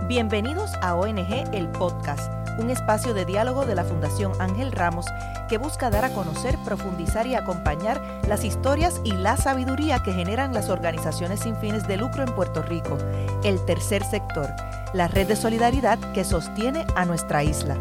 Bienvenidos a ONG El Podcast, un espacio de diálogo de la Fundación Ángel Ramos que busca dar a conocer, profundizar y acompañar las historias y la sabiduría que generan las organizaciones sin fines de lucro en Puerto Rico, el tercer sector, la red de solidaridad que sostiene a nuestra isla.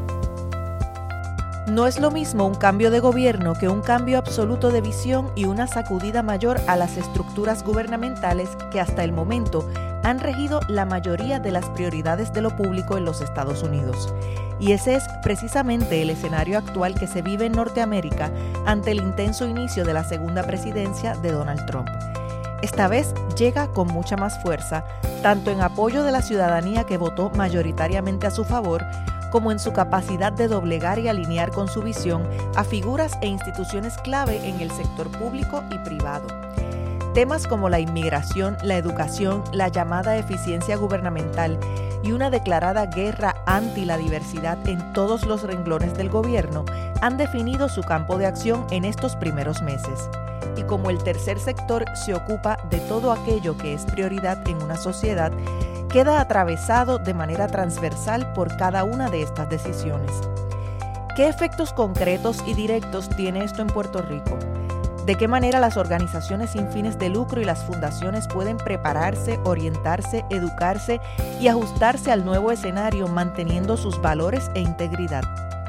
No es lo mismo un cambio de gobierno que un cambio absoluto de visión y una sacudida mayor a las estructuras gubernamentales que hasta el momento han regido la mayoría de las prioridades de lo público en los Estados Unidos. Y ese es precisamente el escenario actual que se vive en Norteamérica ante el intenso inicio de la segunda presidencia de Donald Trump. Esta vez llega con mucha más fuerza, tanto en apoyo de la ciudadanía que votó mayoritariamente a su favor, como en su capacidad de doblegar y alinear con su visión a figuras e instituciones clave en el sector público y privado. Temas como la inmigración, la educación, la llamada eficiencia gubernamental y una declarada guerra anti la diversidad en todos los renglones del gobierno han definido su campo de acción en estos primeros meses. Y como el tercer sector se ocupa de todo aquello que es prioridad en una sociedad, queda atravesado de manera transversal por cada una de estas decisiones. ¿Qué efectos concretos y directos tiene esto en Puerto Rico? ¿De qué manera las organizaciones sin fines de lucro y las fundaciones pueden prepararse, orientarse, educarse y ajustarse al nuevo escenario manteniendo sus valores e integridad?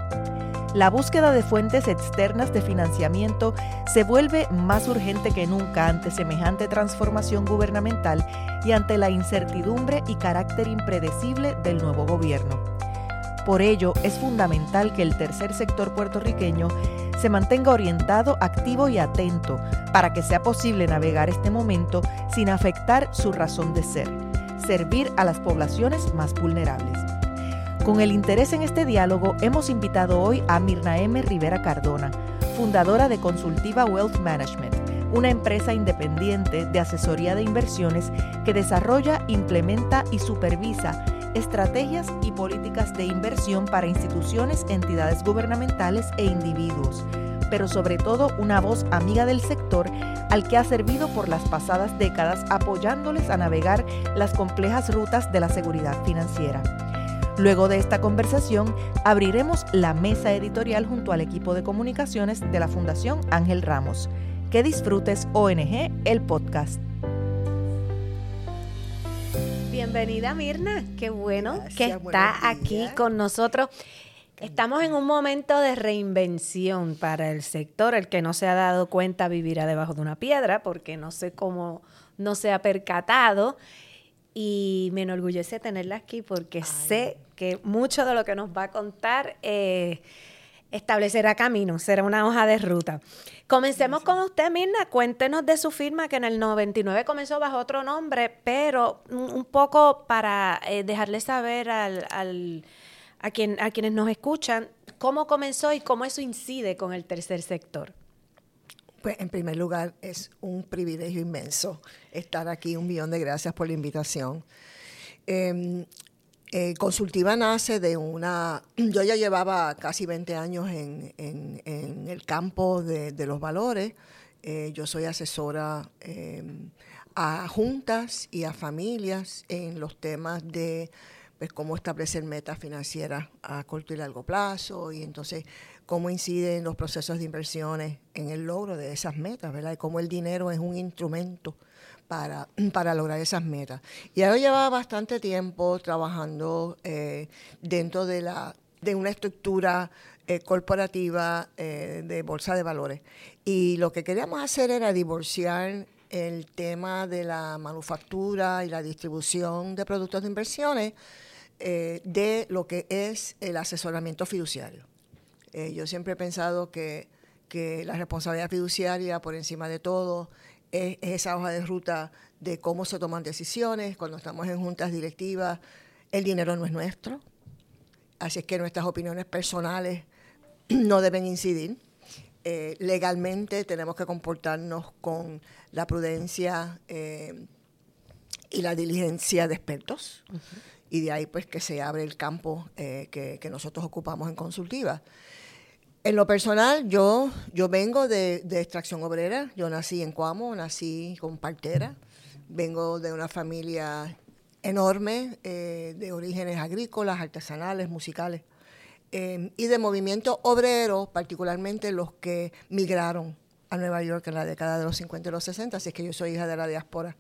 La búsqueda de fuentes externas de financiamiento se vuelve más urgente que nunca ante semejante transformación gubernamental y ante la incertidumbre y carácter impredecible del nuevo gobierno. Por ello, es fundamental que el tercer sector puertorriqueño se mantenga orientado, activo y atento para que sea posible navegar este momento sin afectar su razón de ser, servir a las poblaciones más vulnerables. Con el interés en este diálogo, hemos invitado hoy a Mirna M. Rivera Cardona, fundadora de Consultiva Wealth Management, una empresa independiente de asesoría de inversiones que desarrolla, implementa y supervisa estrategias y políticas de inversión para instituciones, entidades gubernamentales e individuos, pero sobre todo una voz amiga del sector al que ha servido por las pasadas décadas apoyándoles a navegar las complejas rutas de la seguridad financiera. Luego de esta conversación, abriremos la mesa editorial junto al equipo de comunicaciones de la Fundación Ángel Ramos. Que disfrutes ONG, el podcast. Bienvenida, Mirna. Qué bueno Gracias, que está aquí con nosotros. Estamos en un momento de reinvención para el sector. El que no se ha dado cuenta vivirá debajo de una piedra, porque no sé cómo no se ha percatado. Y me enorgullece tenerla aquí porque sé que mucho de lo que nos va a contar establecerá camino, será una hoja de ruta. Comencemos con usted, Mirna. Cuéntenos de su firma, que en el 99 comenzó bajo otro nombre, pero un poco para dejarle saber a quienes nos escuchan cómo comenzó y cómo eso incide con el tercer sector. Pues en primer lugar es un privilegio inmenso estar aquí. 1,000,000 de gracias por la invitación. Consultiva nace de yo ya llevaba casi 20 años en el campo de los valores. Yo soy asesora a juntas y a familias en los temas de pues, cómo establecer metas financieras a corto y largo plazo, y entonces cómo inciden los procesos de inversiones en el logro de esas metas, ¿verdad? Y cómo el dinero es un instrumento para lograr esas metas. Y ahora llevaba bastante tiempo trabajando dentro de una estructura corporativa de bolsa de valores. Y lo que queríamos hacer era divorciar el tema de la manufactura y la distribución de productos de inversiones de lo que es el asesoramiento fiduciario. Yo siempre he pensado que la responsabilidad fiduciaria, por encima de todo, es esa hoja de ruta de cómo se toman decisiones. Cuando estamos en juntas directivas, el dinero no es nuestro, así es que nuestras opiniones personales no deben incidir. Legalmente tenemos que comportarnos con la prudencia y la diligencia de expertos. Uh-huh. Y de ahí pues que se abre el campo que nosotros ocupamos en Consultiva. En lo personal, yo vengo de extracción obrera. Yo nací en Coamo, nací con partera. Vengo de una familia enorme de orígenes agrícolas, artesanales, musicales, y de movimiento obrero, particularmente los que migraron a Nueva York en la década de los 50 y los 60, así es que yo soy hija de la diáspora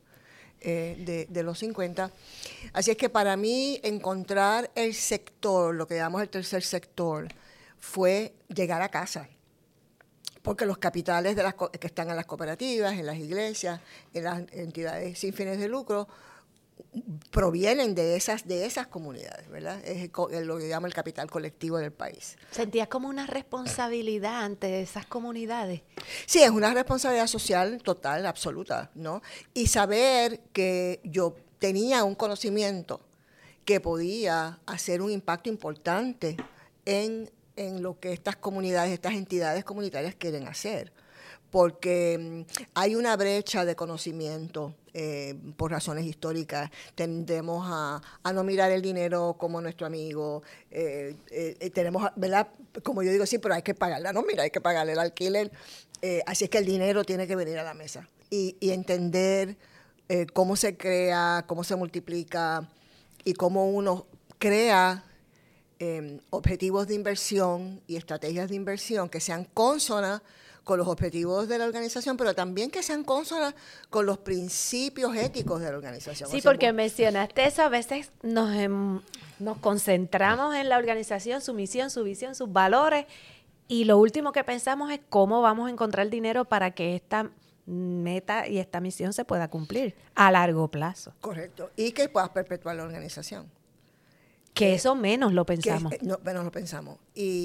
de los 50. Así es que para mí encontrar el sector, lo que llamamos el tercer sector, fue llegar a casa. Porque los capitales que están en las cooperativas, en las iglesias, en las entidades sin fines de lucro, provienen de esas comunidades, ¿verdad? Es lo que llama el capital colectivo del país. ¿Sentías como una responsabilidad ante esas comunidades? Sí, es una responsabilidad social total, absoluta, ¿no? Y saber que yo tenía un conocimiento que podía hacer un impacto importante en lo que estas comunidades, estas entidades comunitarias quieren hacer. Porque hay una brecha de conocimiento por razones históricas. Tendemos a no mirar el dinero como nuestro amigo. Tenemos, ¿verdad? Como yo digo, sí, pero hay que pagarla. No, mira, hay que pagarle el alquiler. Así es que el dinero tiene que venir a la mesa. Y entender cómo se crea, cómo se multiplica y cómo uno crea objetivos de inversión y estrategias de inversión que sean cónsonas con los objetivos de la organización, pero también que sean cónsonas con los principios éticos de la organización. Sí, porque mencionaste eso, a veces nos concentramos en la organización, su misión, su visión, sus valores, y lo último que pensamos es cómo vamos a encontrar dinero para que esta meta y esta misión se pueda cumplir a largo plazo. Correcto, y que puedas perpetuar la organización. Que eso menos lo pensamos. Menos lo pensamos.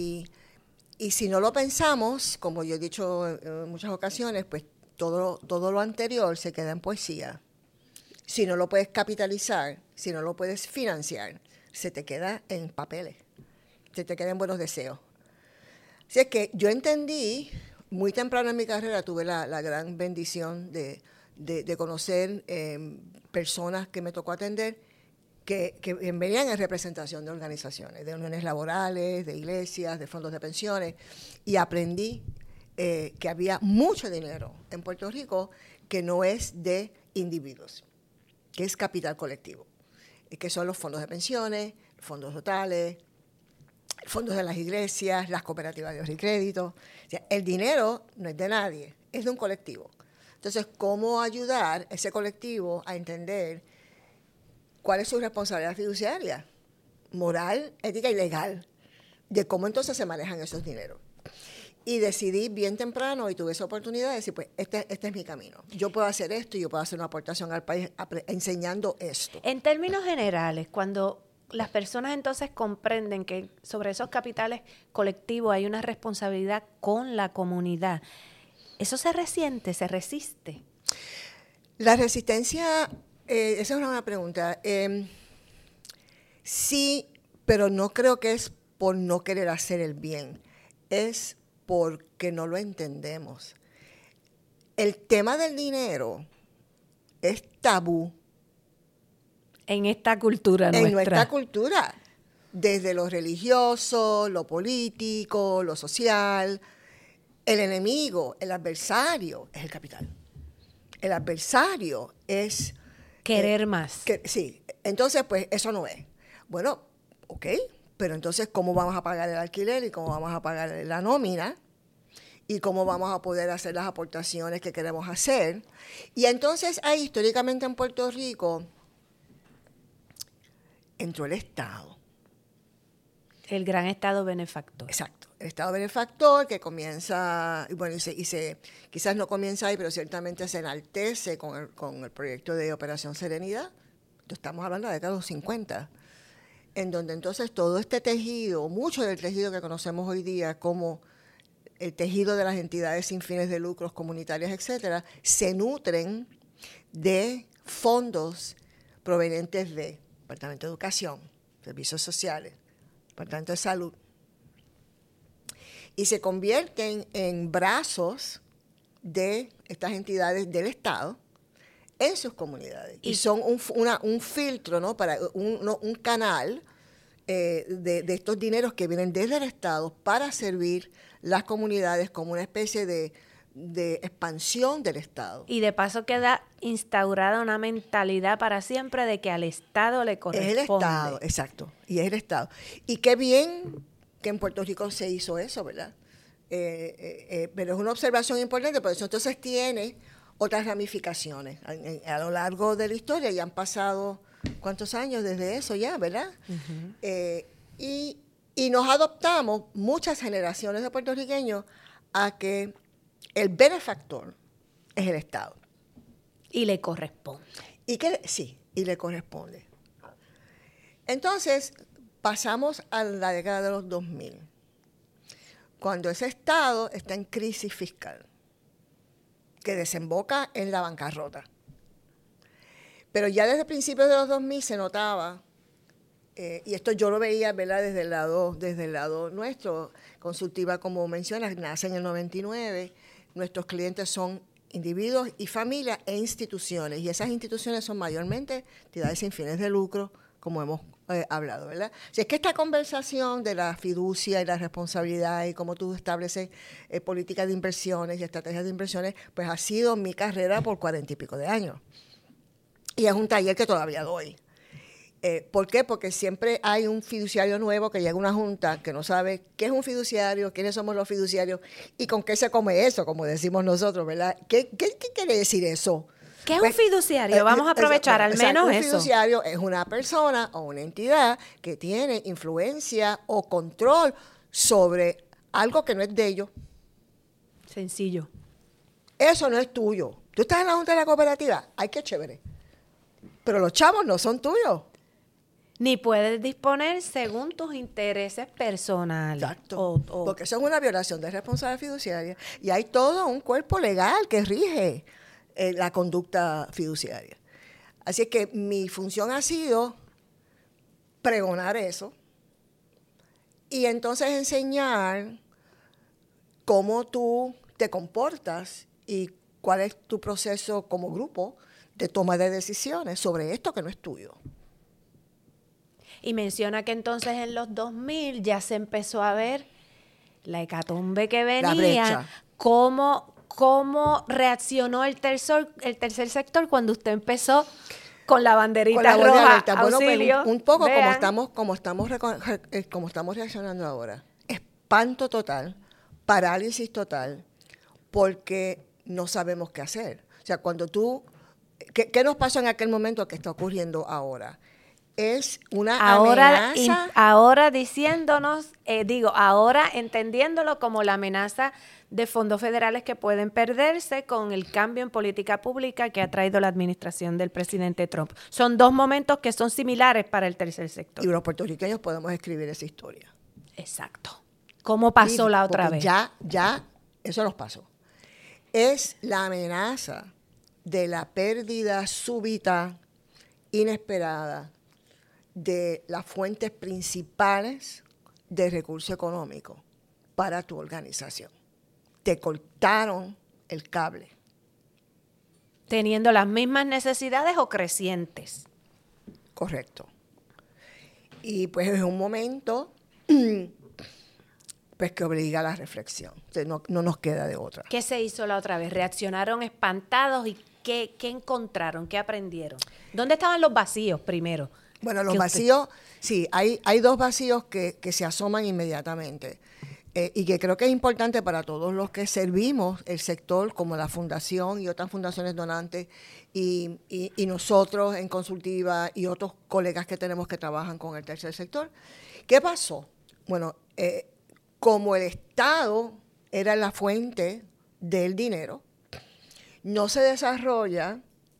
Y si no lo pensamos, como yo he dicho en muchas ocasiones, pues todo lo anterior se queda en poesía. Si no lo puedes capitalizar, si no lo puedes financiar, se te queda en papeles, se te queda en buenos deseos. Así es que yo entendí, muy temprano en mi carrera, tuve la gran bendición de conocer personas que me tocó atender, que venían en representación de organizaciones, de uniones laborales, de iglesias, de fondos de pensiones, y aprendí que había mucho dinero en Puerto Rico que no es de individuos, que es capital colectivo, que son los fondos de pensiones, fondos totales, fondos de las iglesias, las cooperativas de ahorro y crédito. O sea, el dinero no es de nadie, es de un colectivo. Entonces, ¿cómo ayudar a ese colectivo a entender cuál es su responsabilidad fiduciaria, moral, ética y legal, de cómo entonces se manejan esos dineros? Y decidí bien temprano, y tuve esa oportunidad de decir, pues, este es mi camino. Yo puedo hacer esto y yo puedo hacer una aportación al país enseñando esto. En términos generales, cuando las personas entonces comprenden que sobre esos capitales colectivos hay una responsabilidad con la comunidad, ¿eso se resiente, se resiste? La resistencia... esa es una buena pregunta. Sí, pero no creo que es por no querer hacer el bien. Es porque no lo entendemos. El tema del dinero es tabú. En esta cultura nuestra. En nuestra cultura. Desde lo religioso, lo político, lo social. El enemigo, el adversario, es el capital. El adversario es... querer más. Sí, entonces pues eso no es. Bueno, ok, pero entonces ¿cómo vamos a pagar el alquiler y cómo vamos a pagar la nómina? Y cómo vamos a poder hacer las aportaciones que queremos hacer. Y entonces ahí históricamente en Puerto Rico entró el Estado. El gran Estado benefactor. Exacto. El Estado benefactor que comienza, bueno, quizás no comienza ahí, pero ciertamente se enaltece con el proyecto de Operación Serenidad. Estamos hablando de la década de los 50, en donde entonces todo este tejido, mucho del tejido que conocemos hoy día como el tejido de las entidades sin fines de lucros, comunitarias, etcétera, se nutren de fondos provenientes de Departamento de Educación, Servicios Sociales, Departamento de Salud, y se convierten en brazos de estas entidades del Estado en sus comunidades. Y son un filtro, ¿no? Para un canal de estos dineros que vienen desde el Estado para servir las comunidades como una especie de expansión del Estado. Y de paso queda instaurada una mentalidad para siempre de que al Estado le corresponde. Es el Estado, exacto, y es el Estado. Y qué bien que en Puerto Rico se hizo eso, ¿verdad? Pero es una observación importante, porque eso entonces tiene otras ramificaciones. A lo largo de la historia ya han pasado, ¿cuántos años desde eso ya, verdad? Uh-huh. Y nos adoptamos, muchas generaciones de puertorriqueños, a que el benefactor es el Estado. Y le corresponde. Sí, y le corresponde. Entonces, pasamos a la década de los 2000, cuando ese Estado está en crisis fiscal, que desemboca en la bancarrota. Pero ya desde principios de los 2000 se notaba, y esto yo lo veía, ¿verdad?, desde el lado nuestro, Consultiva, como mencionas, nace en el 99, nuestros clientes son individuos y familias e instituciones, y esas instituciones son mayormente entidades sin fines de lucro, como hemos hablado, ¿verdad? Si es que esta conversación de la fiducia y la responsabilidad y cómo tú estableces políticas de inversiones y estrategias de inversiones, pues ha sido mi carrera por 40 y pico de años. Y es un taller que todavía doy. ¿Por qué? Porque siempre hay un fiduciario nuevo que llega a una junta que no sabe qué es un fiduciario, quiénes somos los fiduciarios y con qué se come eso, como decimos nosotros, ¿verdad? ¿Qué quiere decir eso? ¿Qué es un fiduciario? Vamos a aprovechar al menos eso. Un fiduciario es una persona o una entidad que tiene influencia o control sobre algo que no es de ellos. Sencillo. Eso no es tuyo. Tú estás en la junta de la cooperativa, ay, qué chévere. Pero los chavos no son tuyos. Ni puedes disponer según tus intereses personales. Exacto. Porque eso es una violación de responsabilidad fiduciaria. Y hay todo un cuerpo legal que rige la conducta fiduciaria. Así es que mi función ha sido pregonar eso y entonces enseñar cómo tú te comportas y cuál es tu proceso como grupo de toma de decisiones sobre esto que no es tuyo. Y menciona que entonces en los 2000 ya se empezó a ver la hecatombe que venía, cómo reaccionó el tercer sector cuando usted empezó con la banderita roja, auxilio. Bueno, un poco como estamos reaccionando ahora. Espanto total, parálisis total, porque no sabemos qué hacer. O sea, cuando ¿qué nos pasó en aquel momento que está ocurriendo ahora? Es una amenaza. Ahora diciéndonos, ahora entendiéndolo como la amenaza de fondos federales que pueden perderse con el cambio en política pública que ha traído la administración del presidente Trump. Son dos momentos que son similares para el tercer sector. Y los puertorriqueños podemos escribir esa historia. Exacto. ¿Cómo pasó la otra vez? Ya, eso nos pasó. Es la amenaza de la pérdida súbita, inesperada, de las fuentes principales de recurso económico para tu organización. Te cortaron el cable. Teniendo las mismas necesidades o crecientes. Correcto. Y pues es un momento pues que obliga a la reflexión. Entonces, no nos queda de otra. ¿Qué se hizo la otra vez? ¿Reaccionaron espantados y qué encontraron? ¿Qué aprendieron? ¿Dónde estaban los vacíos primero? Bueno, los vacíos, sí, hay dos vacíos que se asoman inmediatamente y que creo que es importante para todos los que servimos el sector, como la Fundación y otras fundaciones donantes y nosotros en Consultiva y otros colegas que tenemos que trabajan con el tercer sector. ¿Qué pasó? Bueno, como el Estado era la fuente del dinero, no se desarrolla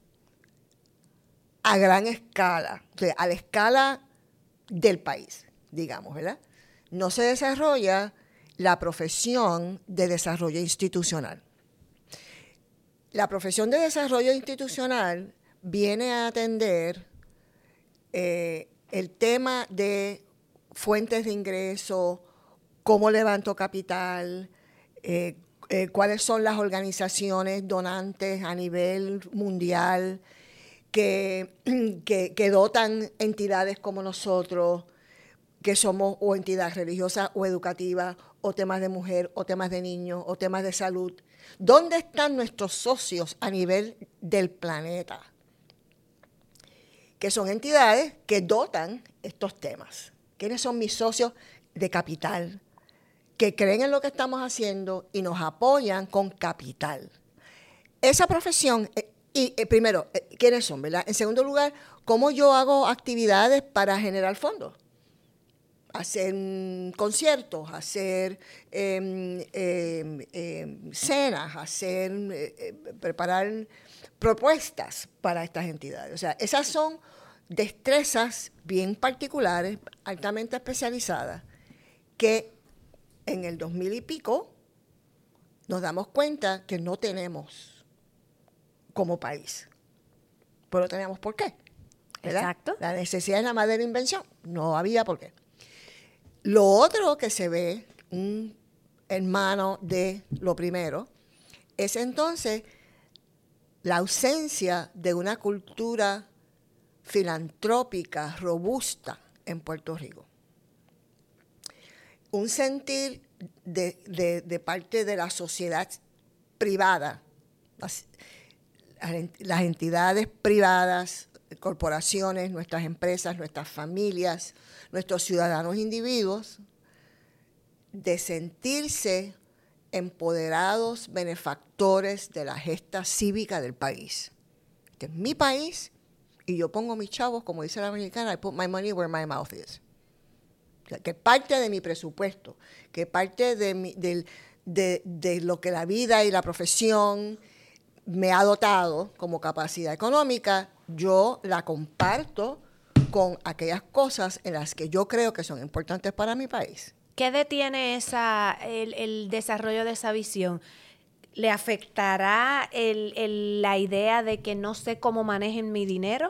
a gran escala, o sea, a la escala del país, digamos, ¿verdad? No se desarrolla la profesión de desarrollo institucional. La profesión de desarrollo institucional viene a atender el tema de fuentes de ingreso, cómo levanto capital, cuáles son las organizaciones donantes a nivel mundial, que dotan entidades como nosotros, que somos o entidades religiosas o educativas, o temas de mujer, o temas de niños, o temas de salud. ¿Dónde están nuestros socios a nivel del planeta? Que son entidades que dotan estos temas. ¿Quiénes son mis socios de capital? Que creen en lo que estamos haciendo y nos apoyan con capital. Esa profesión, primero, ¿quiénes son, verdad? En segundo lugar, ¿cómo yo hago actividades para generar fondos? Hacer conciertos, hacer cenas, preparar propuestas para estas entidades. O sea, esas son destrezas bien particulares, altamente especializadas, que en el 2000 y pico nos damos cuenta que no tenemos como país. Pero tenemos por qué, ¿verdad? Exacto. La necesidad es la madre de la invención. No había por qué. Lo otro que se ve, hermano de lo primero, es entonces la ausencia de una cultura filantrópica robusta en Puerto Rico. Un sentir de parte de la sociedad privada, las entidades privadas, corporaciones, nuestras empresas, nuestras familias, nuestros ciudadanos individuos, de sentirse empoderados benefactores de la gesta cívica del país. Este es mi país y yo pongo mis chavos, como dice la americana, I put my money where my mouth is. O sea, que parte de mi presupuesto, que parte de lo que la vida y la profesión me ha dotado como capacidad económica, yo la comparto con aquellas cosas en las que yo creo que son importantes para mi país. ¿Qué detiene el desarrollo de esa visión? ¿Le afectará la idea de que no sé cómo manejen mi dinero?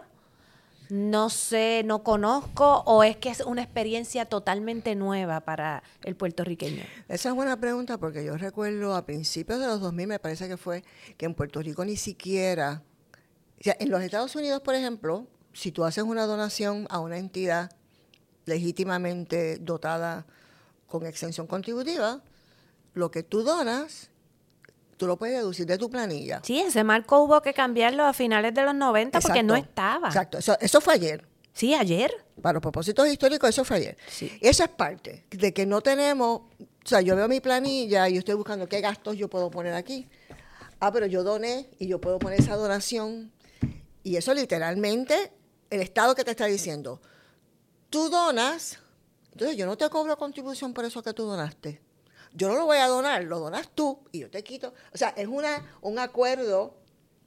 ¿No sé, no conozco? ¿O es que es una experiencia totalmente nueva para el puertorriqueño? Esa es buena pregunta porque yo recuerdo a principios de los 2000, me parece que fue, que en Puerto Rico ni siquiera... O sea, en los Estados Unidos, por ejemplo, si tú haces una donación a una entidad legítimamente dotada con exención contributiva, lo que tú donas, tú lo puedes deducir de tu planilla. Sí, ese marco hubo que cambiarlo a finales de los 90 porque no estaba. Exacto, eso fue ayer. Sí, ayer. Para los propósitos históricos, eso fue ayer. Sí. Esa es parte de que no tenemos, o sea, yo veo mi planilla y yo estoy buscando qué gastos yo puedo poner aquí. Pero yo doné y yo puedo poner esa donación. Y eso literalmente, el Estado que te está diciendo, tú donas, entonces yo no te cobro contribución por eso que tú donaste. Yo no lo voy a donar, lo donas tú y yo te quito. O sea, es un acuerdo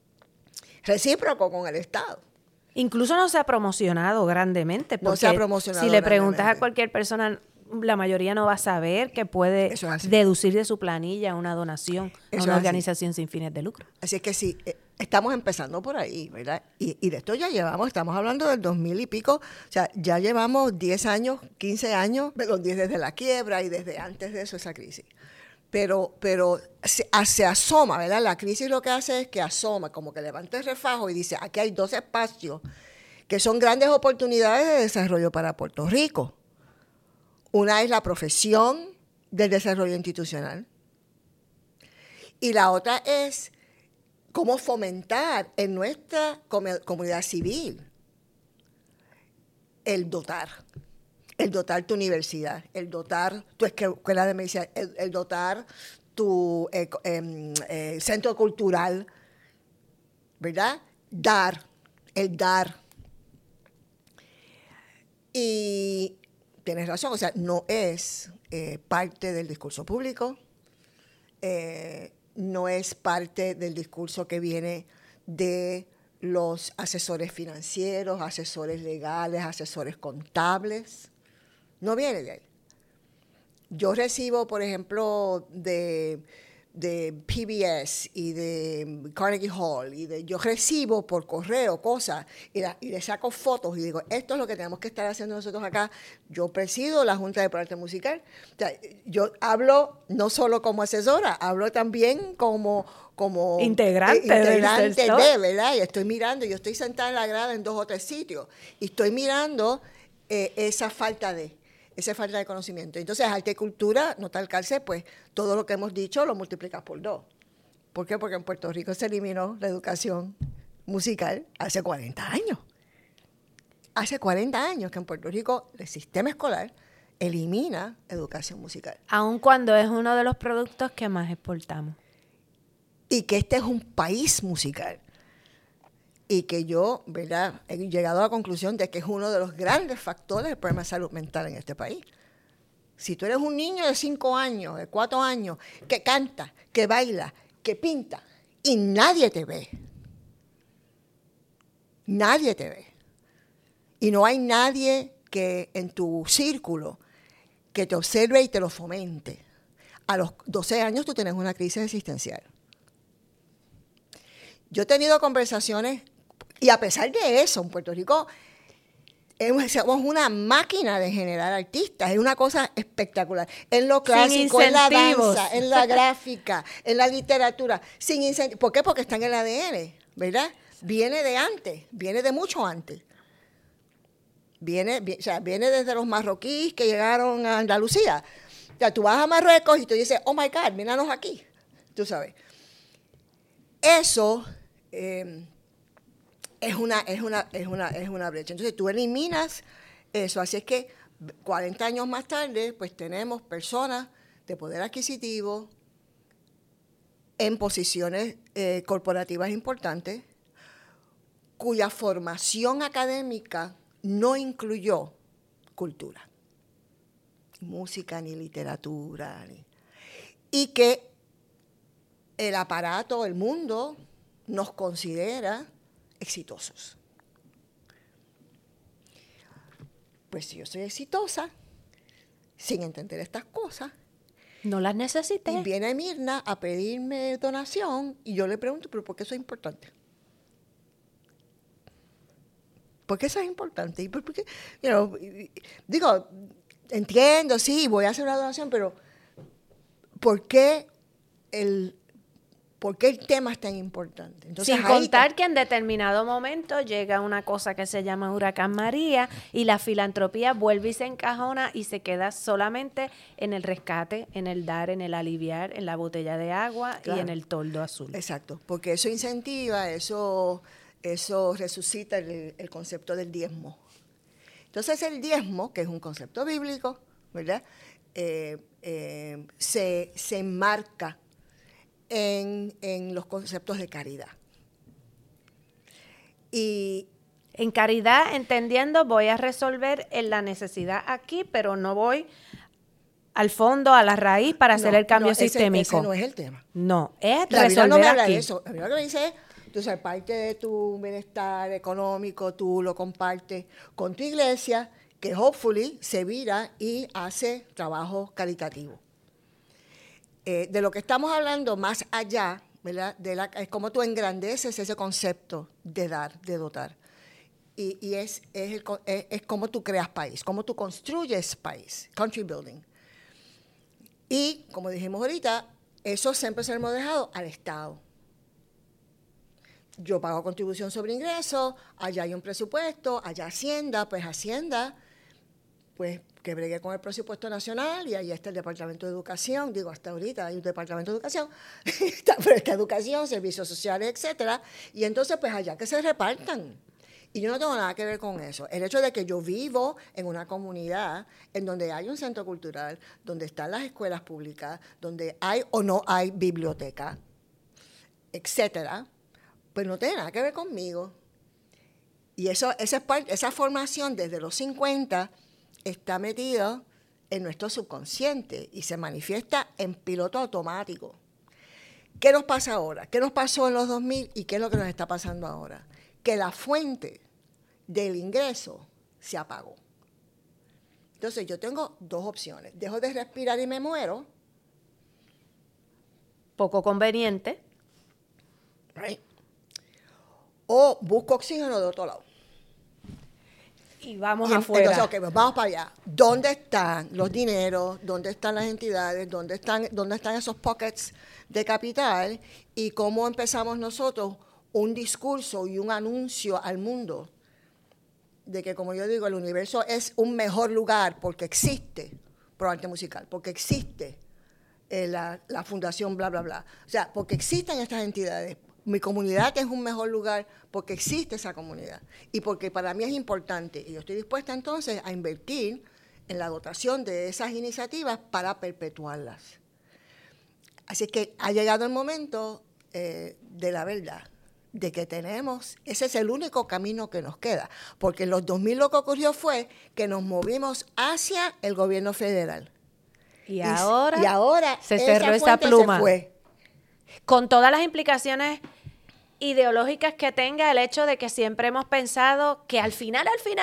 recíproco con el Estado. Incluso no se ha promocionado grandemente. No se ha promocionado si le preguntas a cualquier persona, la mayoría no va a saber que puede deducir de su planilla una donación a una organización sin fines de lucro. Así es que sí, estamos empezando por ahí, ¿verdad? Y de esto ya estamos hablando del 2000 y pico, o sea, ya llevamos 10 años, 15 años, desde la quiebra y desde antes de eso, esa crisis. Pero se asoma, ¿verdad? La crisis lo que hace es que asoma, como que levanta el refajo y dice, aquí hay 2 espacios que son grandes oportunidades de desarrollo para Puerto Rico. Una es la profesión del desarrollo institucional y la otra es cómo fomentar en nuestra comunidad civil el dotar tu universidad, el dotar tu escuela de medicina, el dotar tu centro cultural, ¿verdad? El dar. Y tienes razón, o sea, no es parte del discurso público, no es parte del discurso que viene de los asesores financieros, asesores legales, asesores contables. No viene de ahí. Yo recibo, por ejemplo, de PBS y de Carnegie Hall, yo recibo por correo cosas y le saco fotos y digo, esto es lo que tenemos que estar haciendo nosotros acá. Yo presido la Junta de Arte Musical. O sea, yo hablo no solo como asesora, hablo también como integrante de, ¿verdad? Y estoy mirando, yo estoy sentada en la grada en 2 o 3 sitios y estoy mirando esa falta de conocimiento. Entonces, arte y cultura, no tal cárcel, pues todo lo que hemos dicho lo multiplicas por 2. ¿Por qué? Porque en Puerto Rico se eliminó la educación musical hace 40 años. Hace 40 años que en Puerto Rico el sistema escolar elimina educación musical. Aun cuando es uno de los productos que más exportamos. Y que este es un país musical. Y que yo, ¿verdad?, he llegado a la conclusión de que es uno de los grandes factores del problema de salud mental en este país. Si tú eres un niño de 5 años, de 4 años, que canta, que baila, que pinta, y nadie te ve. Nadie te ve. Y no hay nadie que en tu círculo que te observe y te lo fomente. A los 12 años tú tienes una crisis existencial. Yo he tenido conversaciones, y a pesar de eso, en Puerto Rico somos una máquina de generar artistas, es una cosa espectacular. En lo clásico, en la danza, en la gráfica, en la literatura, sin incentivos. ¿Por qué? Porque está en el ADN, ¿verdad? Viene de antes, viene de mucho antes. Viene desde los marroquíes que llegaron a Andalucía. O sea, tú vas a Marruecos y tú dices, oh my God, míranos aquí. Tú sabes. Eso es una brecha. Entonces tú eliminas eso. Así es que 40 años más tarde, pues tenemos personas de poder adquisitivo en posiciones corporativas importantes, cuya formación académica no incluyó cultura, música ni literatura, y que el aparato, el mundo, nos considera exitosos. Pues si yo soy exitosa, sin entender estas cosas, no las necesité. Y viene Mirna a pedirme donación y yo le pregunto, ¿pero por qué eso es importante? ¿Por qué eso es importante? ¿Y por qué? Digo, entiendo, sí, voy a hacer una donación, pero ¿por qué el tema es tan importante? Entonces, sin contar que en determinado momento llega una cosa que se llama Huracán María y la filantropía vuelve y se encajona y se queda solamente en el rescate, en el dar, en el aliviar, en la botella de agua, claro, y en el toldo azul. Exacto, porque eso incentiva, eso resucita el concepto del diezmo. Entonces el diezmo, que es un concepto bíblico, ¿verdad?, se enmarca en los conceptos de caridad. Y en caridad, entendiendo, voy a resolver la necesidad aquí, pero no voy al fondo, a la raíz, para hacer el cambio sistémico. Ese no es el tema. No, es la resolver Biblia no me habla aquí. de eso. La Biblia lo que dice es, entonces, parte de tu bienestar económico, tú lo compartes con tu iglesia, que hopefully se vira y hace trabajo caritativo. De lo que estamos hablando más allá, ¿verdad?, es como tú engrandeces ese concepto de dar, de dotar. Y es como tú creas país, como tú construyes país, country building. Y, como dijimos ahorita, eso siempre se lo hemos dejado al Estado. Yo pago contribución sobre ingresos, allá hay un presupuesto, allá Hacienda, pues que bregue con el presupuesto nacional y ahí está el Departamento de Educación, digo, hasta ahorita hay un Departamento de Educación, pero está Educación, Servicios Sociales, etcétera, y entonces pues allá que se repartan. Y yo no tengo nada que ver con eso. El hecho de que yo vivo en una comunidad en donde hay un centro cultural, donde están las escuelas públicas, donde hay o no hay biblioteca, etcétera, pues no tiene nada que ver conmigo. Y esa formación desde los 50 está metida en nuestro subconsciente y se manifiesta en piloto automático. ¿Qué nos pasa ahora? ¿Qué nos pasó en los 2000 y qué es lo que nos está pasando ahora? Que la fuente del ingreso se apagó. Entonces yo tengo dos opciones. Dejo de respirar y me muero. Poco conveniente. Right. O busco oxígeno de otro lado. Y vamos afuera. Entonces, okay, pues vamos para allá. ¿Dónde están los dineros? ¿Dónde están las entidades? ¿Dónde están esos pockets de capital? ¿Y cómo empezamos nosotros un discurso y un anuncio al mundo de que, como yo digo, el universo es un mejor lugar porque existe por arte musical, porque existe la fundación bla, bla, bla. O sea, porque existen estas entidades. Mi comunidad es un mejor lugar porque existe esa comunidad. Y porque para mí es importante. Y yo estoy dispuesta entonces a invertir en la dotación de esas iniciativas para perpetuarlas. Así que ha llegado el momento de la verdad, de que ese es el único camino que nos queda. Porque en los 2000 lo que ocurrió fue que nos movimos hacia el gobierno federal. Y ahora se cerró esa pluma. Se fue. Con todas las implicaciones ideológicas que tenga el hecho de que siempre hemos pensado que al final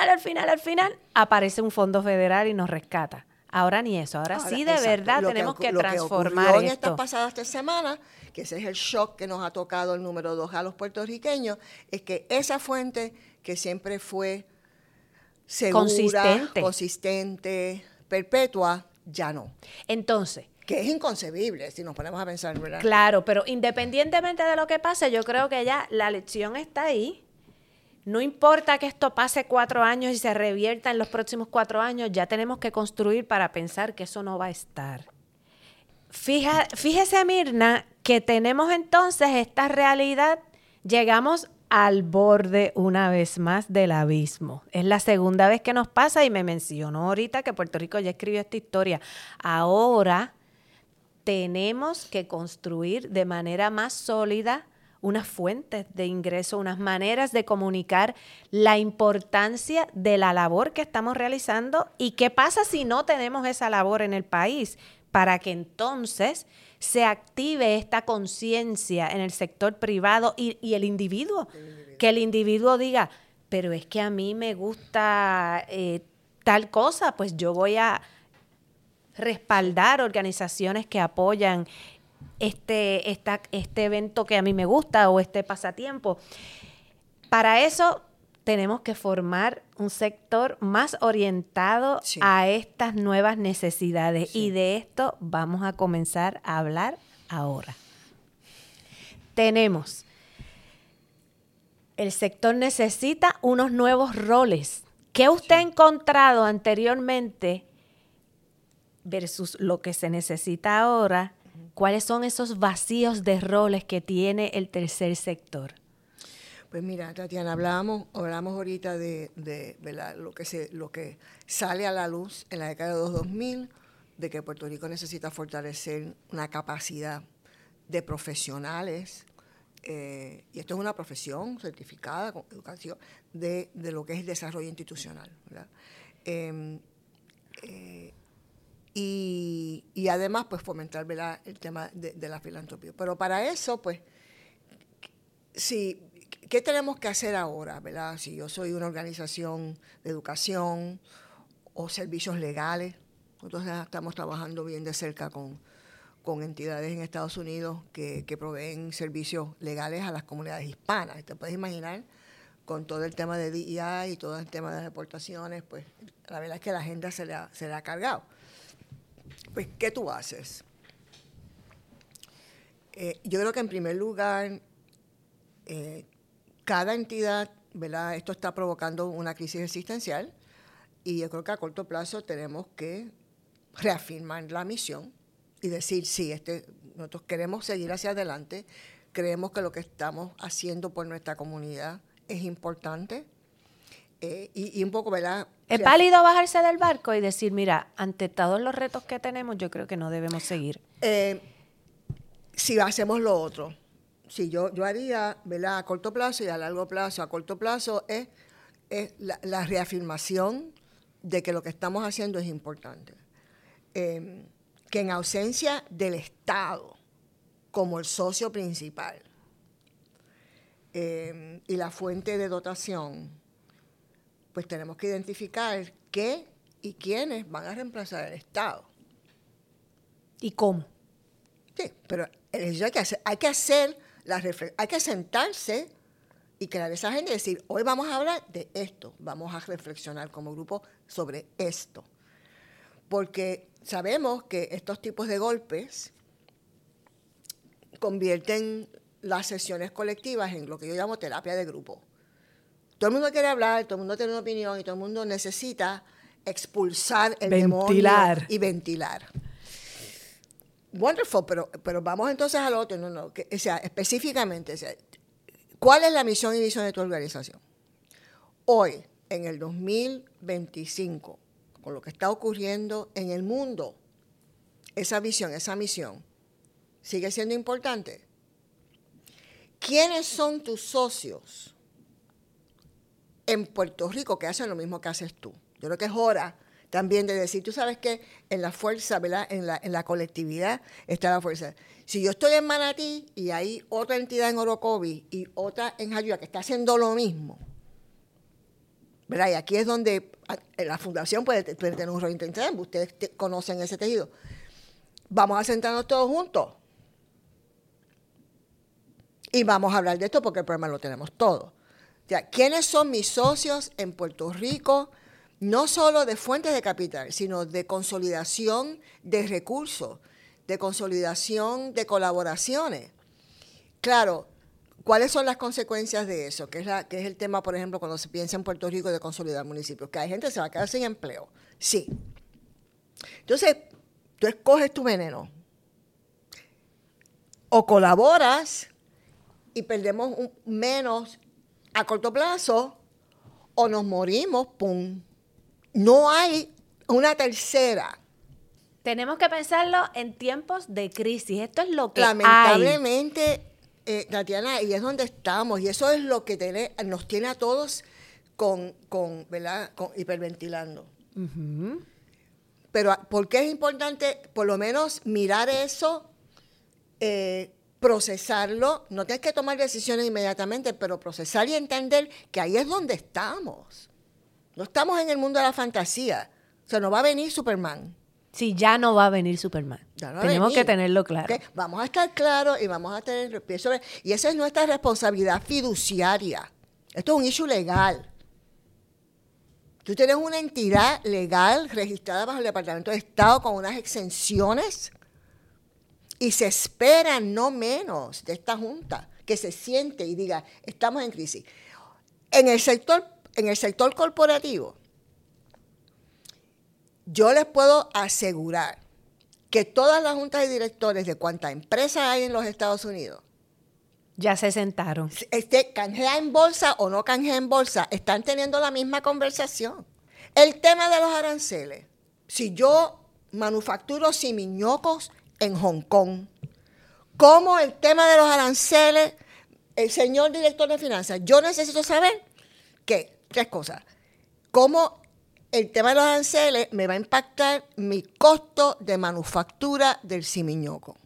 aparece un fondo federal y nos rescata. Ahora ni eso, ahora sí de exacto. verdad tenemos que transformar lo que esto. en estas pasadas 3 semanas, que ese es el shock que nos ha tocado el número 2 a los puertorriqueños, es que esa fuente que siempre fue segura, consistente, perpetua, ya no. Entonces, que es inconcebible si nos ponemos a pensar, ¿verdad? Claro, pero independientemente de lo que pase, yo creo que ya la lección está ahí. No importa que esto pase 4 años y se revierta en los próximos 4 años, ya tenemos que construir para pensar que eso no va a estar. Fíjese, Mirna, que tenemos entonces esta realidad, llegamos al borde una vez más del abismo. Es la segunda vez que nos pasa y me mencionó ahorita que Puerto Rico ya escribió esta historia. Ahora tenemos que construir de manera más sólida unas fuentes de ingreso, unas maneras de comunicar la importancia de la labor que estamos realizando y qué pasa si no tenemos esa labor en el país, para que entonces se active esta conciencia en el sector privado y el individuo, que el individuo diga, pero es que a mí me gusta tal cosa, pues yo voy a respaldar organizaciones que apoyan este evento que a mí me gusta o este pasatiempo. Para eso tenemos que formar un sector más orientado a estas nuevas necesidades y de esto vamos a comenzar a hablar ahora. Tenemos, el sector necesita unos nuevos roles. ¿Qué usted ha encontrado anteriormente versus lo que se necesita ahora? ¿Cuáles son esos vacíos de roles que tiene el tercer sector? Pues mira, Tatiana, hablamos ahorita de lo que sale a la luz en la década de los 2000, de que Puerto Rico necesita fortalecer una capacidad de profesionales, y esto es una profesión certificada con educación, de lo que es el desarrollo institucional, ¿verdad? Y además, pues, fomentar, ¿verdad?, el tema de la filantropía. Pero para eso, pues, ¿qué tenemos que hacer ahora, verdad? Si yo soy una organización de educación o servicios legales, nosotros estamos trabajando bien de cerca con entidades en Estados Unidos que proveen servicios legales a las comunidades hispanas. Te puedes imaginar, con todo el tema de DEI y todo el tema de deportaciones, pues la verdad es que la agenda se le ha cargado. Pues, ¿qué tú haces? Yo creo que en primer lugar, cada entidad, ¿verdad? Esto está provocando una crisis existencial y yo creo que a corto plazo tenemos que reafirmar la misión y decir, sí, nosotros queremos seguir hacia adelante, creemos que lo que estamos haciendo por nuestra comunidad es importante y un poco, ¿verdad? ¿Es válido bajarse del barco y decir, mira, ante todos los retos que tenemos, yo creo que no debemos seguir? Si hacemos lo otro. Sí, yo haría, ¿verdad?, a corto plazo y a largo plazo. A corto plazo es la reafirmación de que lo que estamos haciendo es importante. Que en ausencia del Estado como el socio principal y la fuente de dotación, pues tenemos que identificar qué y quiénes van a reemplazar al Estado. ¿Y cómo? Sí, pero hay que sentarse y crear esa agenda y decir, hoy vamos a hablar de esto, vamos a reflexionar como grupo sobre esto. Porque sabemos que estos tipos de golpes convierten las sesiones colectivas en lo que yo llamo terapia de grupo. Todo el mundo quiere hablar, todo el mundo tiene una opinión y todo el mundo necesita expulsar el demonio y ventilar. wonderful, pero vamos entonces al otro. No, o sea, específicamente, o sea, ¿cuál es la misión y visión de tu organización? Hoy, en el 2025, con lo que está ocurriendo en el mundo, esa visión, esa misión, ¿sigue siendo importante? ¿Quiénes son tus socios en Puerto Rico que hacen lo mismo que haces tú? Yo creo que es hora también de decir, tú sabes que en la fuerza, ¿verdad? En la colectividad está la fuerza. Si yo estoy en Manatí y hay otra entidad en Orocovis y otra en Jayuya que está haciendo lo mismo, ¿verdad? Y aquí es donde la fundación puede tener un rol interesante. Ustedes conocen ese tejido. Vamos a sentarnos todos juntos y vamos a hablar de esto porque el problema lo tenemos todos. O sea, ¿quiénes son mis socios en Puerto Rico? No solo de fuentes de capital, sino de consolidación de recursos, de consolidación de colaboraciones. Claro, ¿cuáles son las consecuencias de eso? Que es el tema, por ejemplo, cuando se piensa en Puerto Rico de consolidar municipios, que hay gente que se va a quedar sin empleo. Sí. Entonces, tú escoges tu veneno. O colaboras y perdemos menos a corto plazo, o nos morimos, ¡pum! No hay una tercera. Tenemos que pensarlo en tiempos de crisis. Esto es lo que lamentablemente, Tatiana, y es donde estamos, y eso es lo que nos tiene a todos ¿verdad? Con hiperventilando. Uh-huh. Pero ¿por qué es importante por lo menos mirar eso, procesarlo? No tienes que tomar decisiones inmediatamente, pero procesar y entender que ahí es donde estamos. No estamos en el mundo de la fantasía. O sea, no va a venir Superman. Sí, ya no va a venir Superman. Tenemos que tenerlo claro. ¿Okay? Vamos a estar claros y vamos a tener pie sobre. Y esa es nuestra responsabilidad fiduciaria. Esto es un issue legal. Tú tienes una entidad legal registrada bajo el Departamento de Estado con unas exenciones y se espera no menos de esta Junta que se siente y diga, estamos en crisis. En el sector corporativo, yo les puedo asegurar que todas las juntas de directores de cuántas empresas hay en los Estados Unidos, ya se sentaron. Canjea en bolsa o no canjea en bolsa, están teniendo la misma conversación. El tema de los aranceles. Si yo manufacturo simiñocos en Hong Kong, ¿cómo el tema de los aranceles, el señor director de finanzas, yo necesito saber que 3 cosas. ¿Cómo el tema de los aranceles me va a impactar mi costo de manufactura del simiñoco?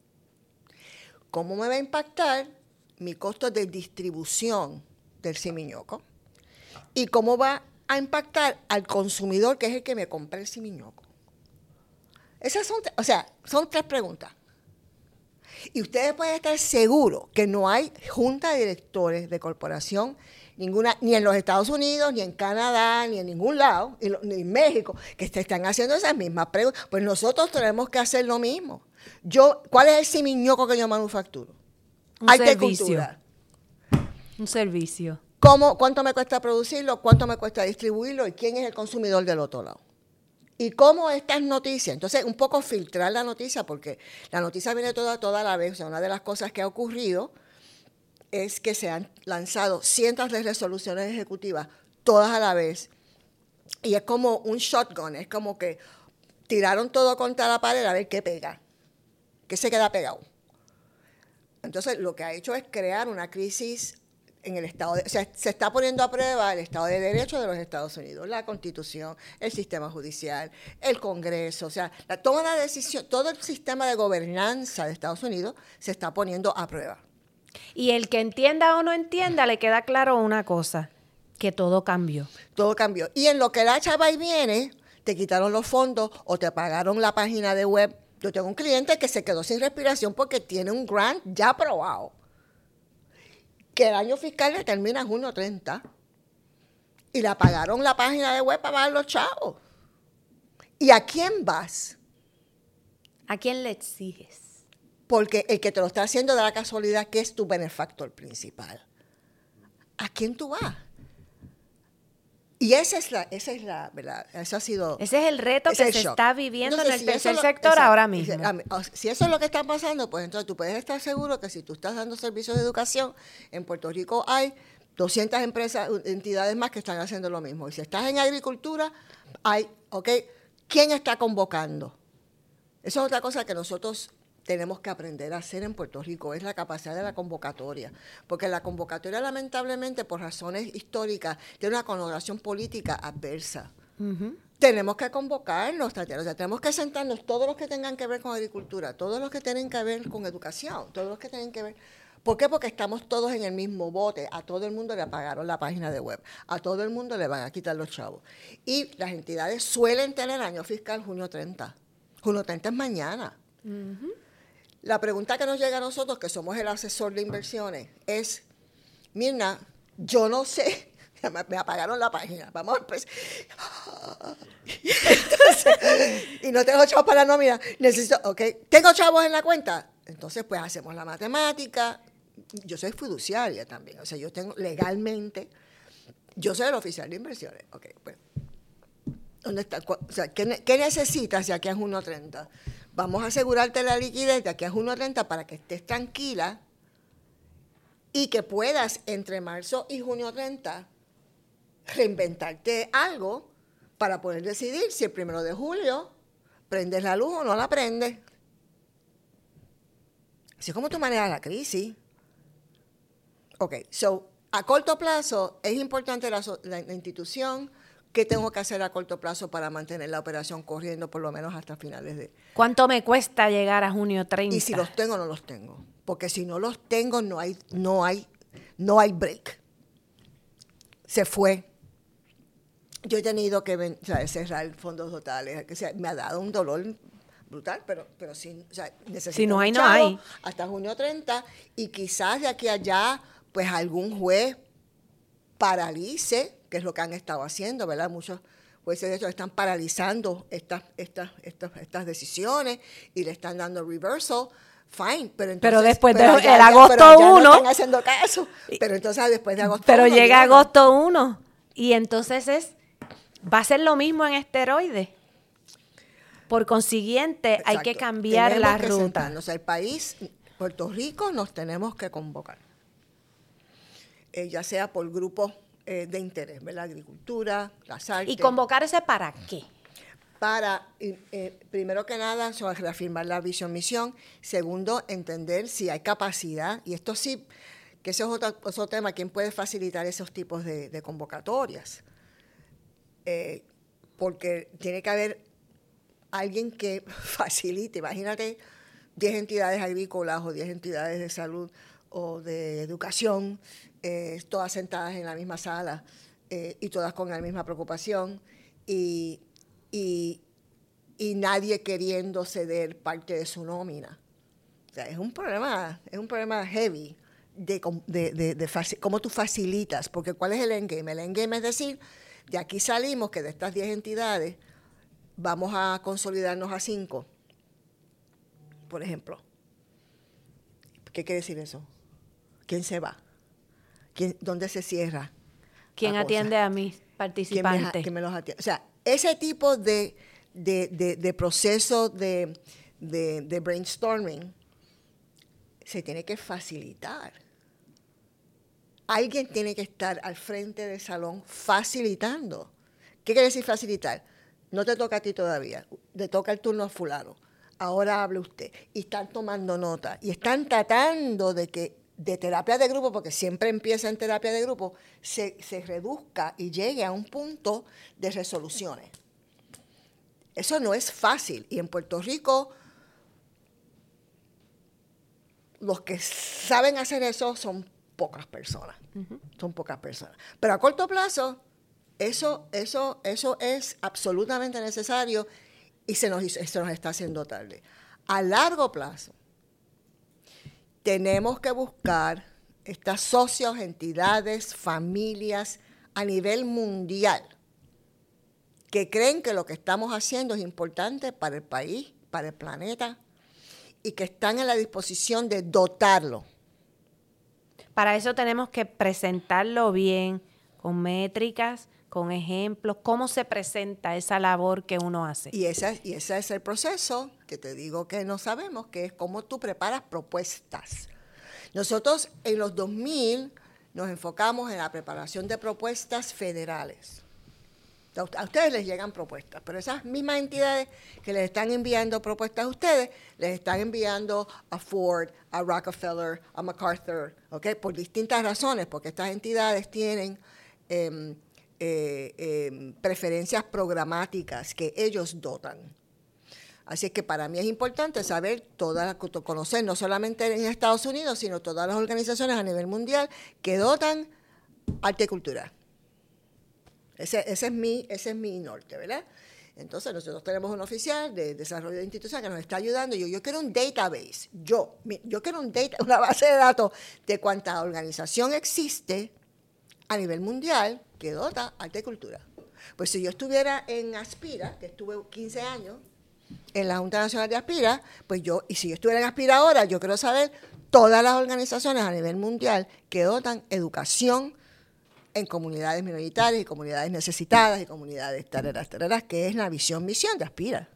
¿Cómo me va a impactar mi costo de distribución del simiñoco? ¿Y cómo va a impactar al consumidor, que es el que me compra el simiñoco? Esas son 3 preguntas. Y ustedes pueden estar seguros que no hay junta de directores de corporación ninguna, ni en los Estados Unidos, ni en Canadá, ni en ningún lado, ni en México, que se están haciendo esas mismas preguntas. Pues nosotros tenemos que hacer lo mismo. ¿Cuál es el simiñoco que yo manufacturo? Un servicio. Un servicio. ¿Cuánto me cuesta producirlo? ¿Cuánto me cuesta distribuirlo? ¿Y quién es el consumidor del otro lado? ¿Y cómo estas noticias? Entonces, un poco filtrar la noticia, porque la noticia viene toda a la vez. O sea, una de las cosas que ha ocurrido es que se han lanzado cientos de resoluciones ejecutivas, todas a la vez. Y es como un shotgun, es como que tiraron todo contra la pared a ver qué pega, qué se queda pegado. Entonces, lo que ha hecho es crear una crisis en el Estado, o sea, se está poniendo a prueba el Estado de Derecho de los Estados Unidos, la Constitución, el sistema judicial, el Congreso, o sea, la toma de decisión, todo el sistema de gobernanza de Estados Unidos se está poniendo a prueba. Y el que entienda o no entienda, le queda claro una cosa, que todo cambió. Todo cambió. Y en lo que la chava y viene, te quitaron los fondos o te apagaron la página de web. Yo tengo un cliente que se quedó sin respiración porque tiene un grant ya aprobado, que el año fiscal le termina junio 30, y le apagaron la página de web para pagar los chavos. ¿Y a quién vas? ¿A quién le exiges? Porque el que te lo está haciendo da la casualidad que es tu benefactor principal. ¿A quién tú vas? Y esa es la verdad. Eso ha sido. Ese es el reto que se está viviendo en el tercer sector exacto, ahora mismo. Si eso es lo que está pasando, pues entonces tú puedes estar seguro que si tú estás dando servicios de educación, en Puerto Rico hay 200 empresas, entidades más que están haciendo lo mismo. Y si estás en agricultura, hay, ¿ok? ¿Quién está convocando? Eso es otra cosa que nosotros tenemos que aprender a hacer en Puerto Rico, es la capacidad de la convocatoria. Porque la convocatoria, lamentablemente, por razones históricas, tiene una connotación política adversa. Uh-huh. Tenemos que convocarnos, Tatiana, o sea, tenemos que sentarnos todos los que tengan que ver con agricultura, todos los que tienen que ver con educación, todos los que tienen que ver. ¿Por qué? Porque estamos todos en el mismo bote. A todo el mundo le apagaron la página de web. A todo el mundo le van a quitar los chavos. Y las entidades suelen tener año fiscal junio 30. Junio 30 es mañana. Uh-huh. La pregunta que nos llega a nosotros, que somos el asesor de inversiones, es, Mirna, yo no sé, me apagaron la página, vamos a empezar. Y no tengo chavos para la nómina, necesito, ok, ¿tengo chavos en la cuenta? Entonces, pues hacemos la matemática. Yo soy fiduciaria también, o sea, yo tengo legalmente, yo soy el oficial de inversiones. Ok, pues, ¿dónde está? O sea, ¿qué necesitas de aquí a junio 30? Vamos a asegurarte la liquidez de aquí a junio 30 para que estés tranquila y que puedas entre marzo y junio 30 reinventarte algo para poder decidir si el 1 de julio prendes la luz o no la prendes. Así es como tú manejas la crisis. Ok, so, a corto plazo es importante la institución. ¿Qué tengo que hacer a corto plazo para mantener la operación corriendo por lo menos hasta finales de... ¿Cuánto me cuesta llegar a junio 30? Y si los tengo o no los tengo. Porque si no los tengo, no hay break. Se fue. Yo he tenido que cerrar fondos totales. O sea, me ha dado un dolor brutal, pero sí, o sea, necesito si no hay, no hay. Hasta junio 30 y quizás de aquí a allá, pues algún juez paralice, que es lo que han estado haciendo, ¿verdad? Muchos jueces de hecho están paralizando estas decisiones y le están dando reversal. Fine, pero después de agosto 1 no están haciendo caso. Pero entonces después de agosto 1 pero llega agosto 1 y entonces va a ser lo mismo en esteroides. Por consiguiente, exacto, hay que cambiar la ruta. El país, Puerto Rico, nos tenemos que convocar. Ya sea por grupos de interés, ¿verdad? Agricultura, las artes. ¿Y convocarse para qué? Para, primero que nada, reafirmar la visión-misión. Segundo, entender si hay capacidad. Y esto sí, que ese es otro tema, ¿quién puede facilitar esos tipos de convocatorias? Porque tiene que haber alguien que facilite. Imagínate 10 entidades agrícolas o 10 entidades de salud o de educación, todas sentadas en la misma sala y todas con la misma preocupación y nadie queriendo ceder parte de su nómina. O sea, es un problema heavy de cómo tú facilitas, porque ¿cuál es el endgame? El endgame es decir, de aquí salimos que de estas 10 entidades vamos a consolidarnos a 5, por ejemplo. ¿Qué quiere decir eso? ¿Quién se va? ¿Dónde se cierra? ¿Quién atiende a mis participantes? ¿Quién me los atiende? O sea, ese tipo de proceso de brainstorming se tiene que facilitar. Alguien tiene que estar al frente del salón facilitando. ¿Qué quiere decir facilitar? No te toca a ti todavía, le toca el turno a fulano. Ahora hable usted. Y están tomando nota. Y están tratando de que de terapia de grupo, porque siempre empieza en terapia de grupo, se reduzca y llegue a un punto de resoluciones. Eso no es fácil. Y en Puerto Rico, los que saben hacer eso son pocas personas. Uh-huh. Son pocas personas. Pero a corto plazo, eso es absolutamente necesario y se nos está haciendo tarde. A largo plazo, tenemos que buscar estas socios, entidades, familias a nivel mundial que creen que lo que estamos haciendo es importante para el país, para el planeta y que están en la disposición de dotarlo. Para eso tenemos que presentarlo bien, con métricas, con ejemplos? ¿Cómo se presenta esa labor que uno hace? Y ese es el proceso que te digo que no sabemos, que es cómo tú preparas propuestas. Nosotros en los 2000 nos enfocamos en la preparación de propuestas federales. A ustedes les llegan propuestas, pero esas mismas entidades que les están enviando propuestas a ustedes, les están enviando a Ford, a Rockefeller, a MacArthur, ¿okay? Por distintas razones, porque estas entidades tienen preferencias programáticas que ellos dotan. Así que para mí es importante saber conocer no solamente en Estados Unidos, sino todas las organizaciones a nivel mundial que dotan arte y cultura. Ese es mi norte, ¿verdad? Entonces nosotros tenemos un oficial de desarrollo de instituciones que nos está ayudando. Yo quiero un database. Yo quiero una base de datos de cuánta organización existe a nivel mundial que dota arte y cultura. Pues si yo estuviera en Aspira, que estuve 15 años en la Junta Nacional de Aspira, y si yo estuviera en Aspira ahora, yo quiero saber todas las organizaciones a nivel mundial que dotan educación en comunidades minoritarias y comunidades necesitadas y comunidades tararas, que es la misión de Aspira.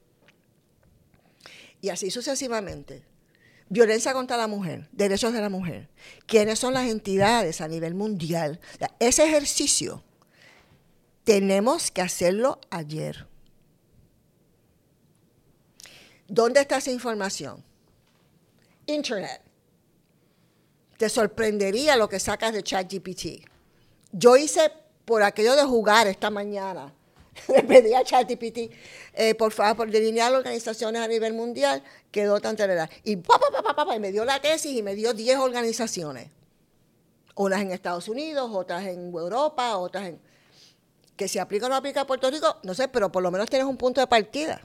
Y así sucesivamente. Violencia contra la mujer, derechos de la mujer. ¿Quiénes son las entidades a nivel mundial? Ese ejercicio tenemos que hacerlo ayer. ¿Dónde está esa información? Internet. Te sorprendería lo que sacas de ChatGPT. Yo hice, por aquello de jugar esta mañana, le pedí a ChatGPT, por favor, delinear organizaciones a nivel mundial que dotan tener. Y me dio la tesis y me dio 10 organizaciones. Unas en Estados Unidos, otras en Europa, otras en... Que si aplica o no aplica a Puerto Rico, no sé, pero por lo menos tienes un punto de partida.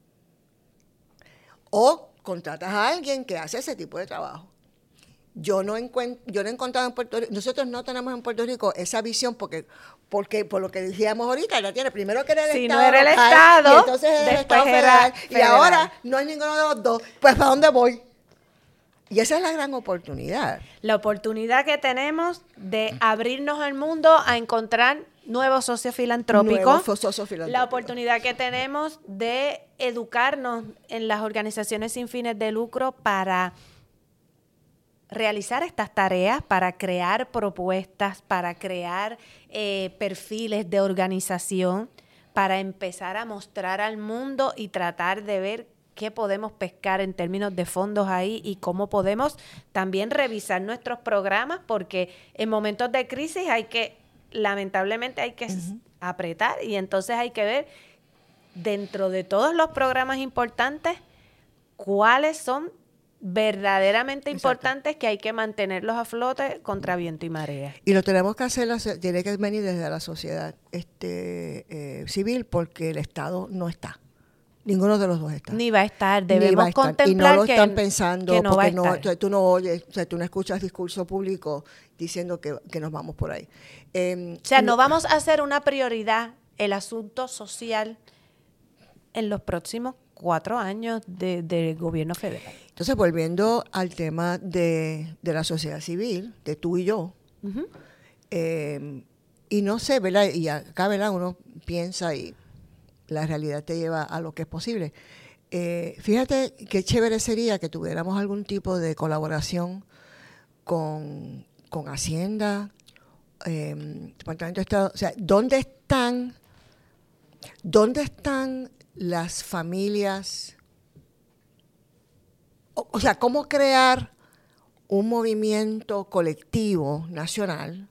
O contratas a alguien que hace ese tipo de trabajo. Yo no he encontrado en Puerto Rico, nosotros no tenemos en Puerto Rico esa visión porque por lo que decíamos ahorita, la tiene primero que era el Estado. Si no era el local, Estado, y entonces era el Estado federal, y ahora no es ninguno de los dos, pues ¿para dónde voy? Y esa es la gran oportunidad. La oportunidad que tenemos de abrirnos al mundo a encontrar nuevos socios filantrópicos. La oportunidad que tenemos de educarnos en las organizaciones sin fines de lucro para realizar estas tareas, para crear propuestas, para crear perfiles de organización, para empezar a mostrar al mundo y tratar de ver qué podemos pescar en términos de fondos ahí y cómo podemos también revisar nuestros programas, porque en momentos de crisis lamentablemente hay que apretar, y entonces hay que ver dentro de todos los programas importantes cuáles son verdaderamente importantes, que hay que mantenerlos a flote contra viento y marea. Y lo tenemos que hacer, tiene que venir desde la sociedad civil, porque el Estado no está. Ninguno de los dos está. Ni va a estar. Debemos contemplar y no lo están pensando, que no va a porque estar. Tú no oyes, o sea, tú no escuchas discurso público diciendo que nos vamos por ahí. No vamos a hacer una prioridad el asunto social en los próximos 4 años del gobierno federal. Entonces, volviendo al tema de la sociedad civil, de tú y yo, y no sé, ¿verdad? Y acá, ¿verdad? Uno piensa y la realidad te lleva a lo que es posible. Fíjate qué chévere sería que tuviéramos algún tipo de colaboración con Hacienda, Departamento de Estado. O sea, ¿dónde están las familias? O sea, ¿cómo crear un movimiento colectivo nacional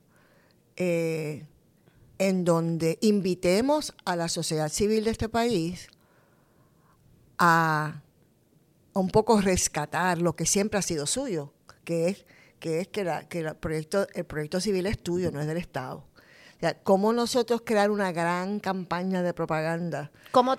en donde invitemos a la sociedad civil de este país a un poco rescatar lo que siempre ha sido suyo, que es que el proyecto civil es tuyo, no es del Estado? O sea, ¿cómo nosotros crear una gran campaña de propaganda? ¿Cómo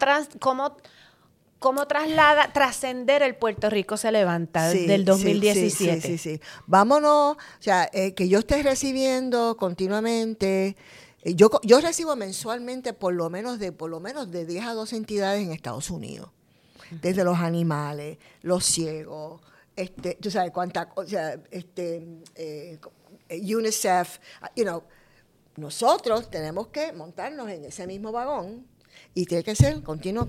trascender el Puerto Rico se levanta del 2017? Sí. Vámonos, o sea, que yo esté recibiendo continuamente. Yo recibo mensualmente por lo menos de 10 a 12 entidades en Estados Unidos. Desde los animales, los ciegos, tú sabes UNICEF, nosotros tenemos que montarnos en ese mismo vagón y tiene que ser continuo.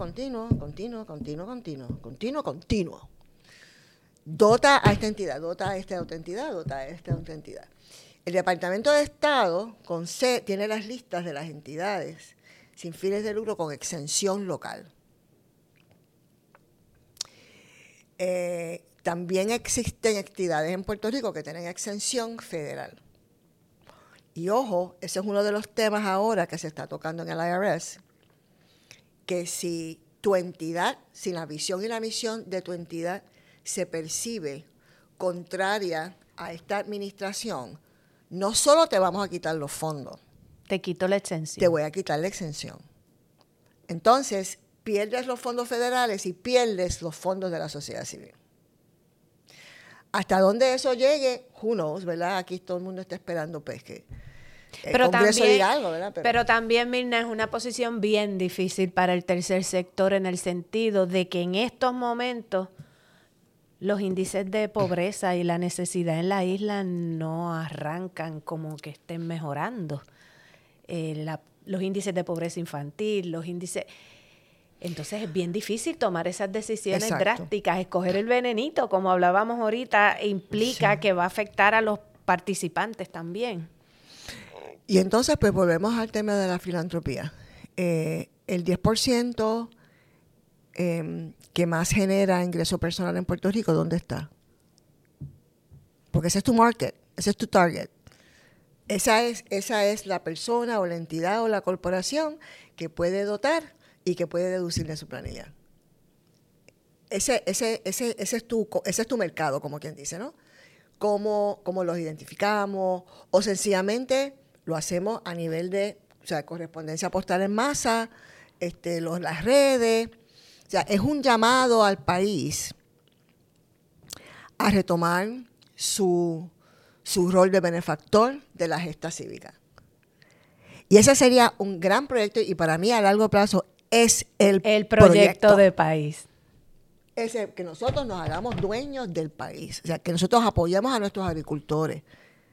Dota a esta entidad, dota a esta otra entidad, dota a esta otra entidad. El Departamento de Estado tiene las listas de las entidades sin fines de lucro con exención local. También existen entidades en Puerto Rico que tienen exención federal. Y ojo, ese es uno de los temas ahora que se está tocando en el IRS, que si tu entidad, si la visión y la misión de tu entidad se percibe contraria a esta administración, no solo te vamos a quitar los fondos. Te quito la exención. Te voy a quitar la exención. Entonces, pierdes los fondos federales y pierdes los fondos de la sociedad civil. Hasta dónde eso llegue, who knows, ¿verdad? Aquí todo el mundo está esperando pues, que el Congreso diga algo, ¿verdad? Pero también, Mirna, es una posición bien difícil para el tercer sector en el sentido de que en estos momentos los índices de pobreza y la necesidad en la isla no arrancan como que estén mejorando. Los índices de pobreza infantil, los índices... Entonces es bien difícil tomar esas decisiones drásticas. Escoger el venenito, como hablábamos ahorita, implica que va a afectar a los participantes también. Y entonces, pues volvemos al tema de la filantropía. El 10% que más genera ingreso personal en Puerto Rico, ¿dónde está? Porque ese es tu market, ese es tu target. Esa es la persona o la entidad o la corporación que puede dotar y que puede deducir de su planilla. Ese es tu mercado, como quien dice, ¿no? ¿Cómo los identificamos? O sencillamente lo hacemos a nivel de, o sea, correspondencia postal en masa, las redes. O sea, es un llamado al país a retomar su rol de benefactor de la gesta cívica. Y ese sería un gran proyecto y para mí a largo plazo es el proyecto de país. Que nosotros nos hagamos dueños del país, o sea, que nosotros apoyemos a nuestros agricultores.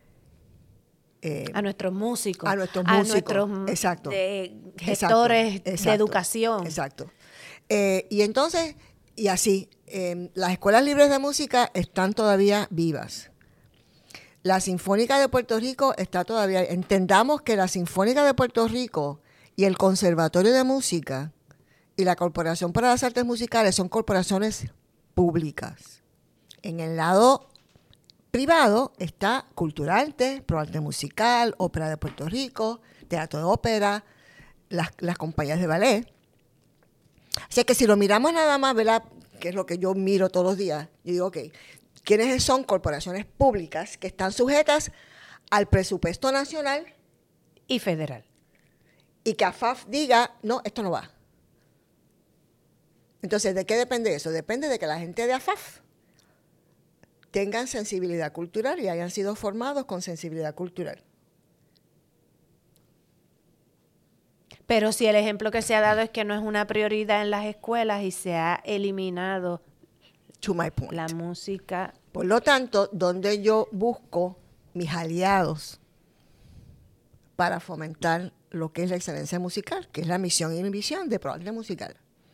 A nuestros músicos. A nuestros exacto, gestores exacto, de educación. Exacto. Y entonces, y así, las escuelas libres de música están todavía vivas. La Sinfónica de Puerto Rico está todavía... Entendamos que la Sinfónica de Puerto Rico y el Conservatorio de Música y la Corporación para las Artes Musicales son corporaciones públicas. En el lado privado está Culturarte, Proarte Musical, Ópera de Puerto Rico, Teatro de Ópera, las compañías de ballet. Así que si lo miramos nada más, ¿verdad?, que es lo que yo miro todos los días, yo digo, ok, ¿quiénes son corporaciones públicas que están sujetas al presupuesto nacional y federal? Y que AFAF diga, no, esto no va. Entonces, ¿de qué depende eso? Depende de que la gente de AFAF tengan sensibilidad cultural y hayan sido formados con sensibilidad cultural. Pero si el ejemplo que se ha dado es que no es una prioridad en las escuelas y se ha eliminado to my point. La música. Por lo tanto, donde yo busco mis aliados para fomentar lo que es la excelencia musical, que es la misión y mi visión de Proarte Musical.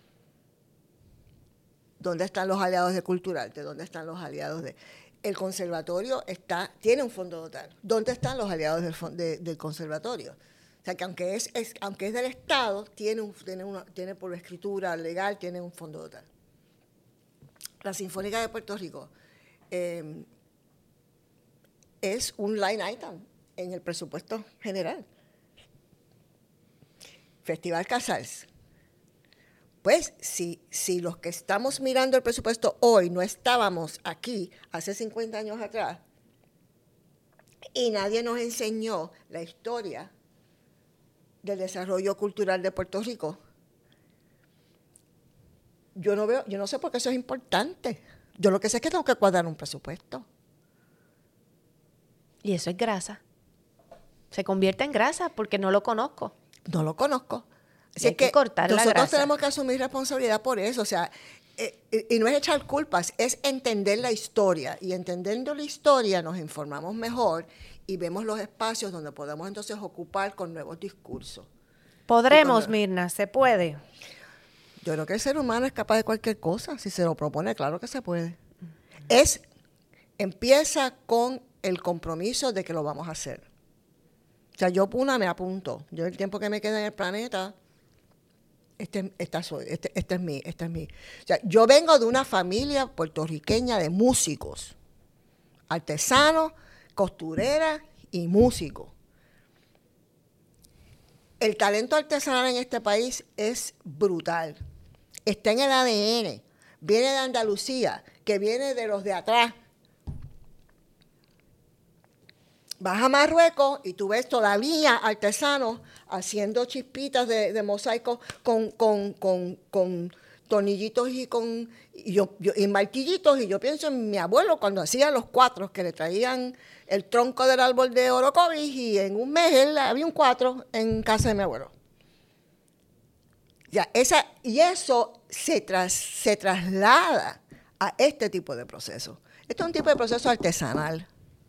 ¿Dónde están los aliados de Culturarte? ¿Dónde están los aliados de...? El conservatorio tiene un fondo total. ¿Dónde están los aliados del conservatorio? O sea, que aunque es del Estado, tiene por escritura legal, tiene un fondo total. La Sinfónica de Puerto Rico es un line item en el presupuesto general. Festival Casals. Pues si los que estamos mirando el presupuesto hoy no estábamos aquí hace 50 años atrás y nadie nos enseñó la historia del desarrollo cultural de Puerto Rico, yo no sé por qué eso es importante. Yo lo que sé es que tengo que cuadrar un presupuesto. Y eso es grasa. Se convierte en grasa porque no lo conozco. No lo conozco. Así que cortar la grasa. Nosotros tenemos que asumir responsabilidad por eso. O sea, y no es echar culpas, es entender la historia. Y entendiendo la historia nos informamos mejor y vemos los espacios donde podemos entonces ocupar con nuevos discursos. Podremos, Mirna, se puede. Yo creo que el ser humano es capaz de cualquier cosa, si se lo propone, claro que se puede. Empieza con el compromiso de que lo vamos a hacer. O sea, yo me apunto. Yo el tiempo que me queda en el planeta, este es mi. O sea, yo vengo de una familia puertorriqueña de músicos, artesanos, costureras y músicos. El talento artesanal en este país es brutal. Está en el ADN. Viene de Andalucía, que viene de los de atrás. Vas a Marruecos y tú ves todavía artesanos haciendo chispitas de mosaico con tornillitos y martillitos. Y yo pienso en mi abuelo cuando hacía los cuatros, que le traían el tronco del árbol de Orocovis y en un mes había un cuatro en casa de mi abuelo. Ya, y eso se traslada a este tipo de proceso. Esto es un tipo de proceso artesanal.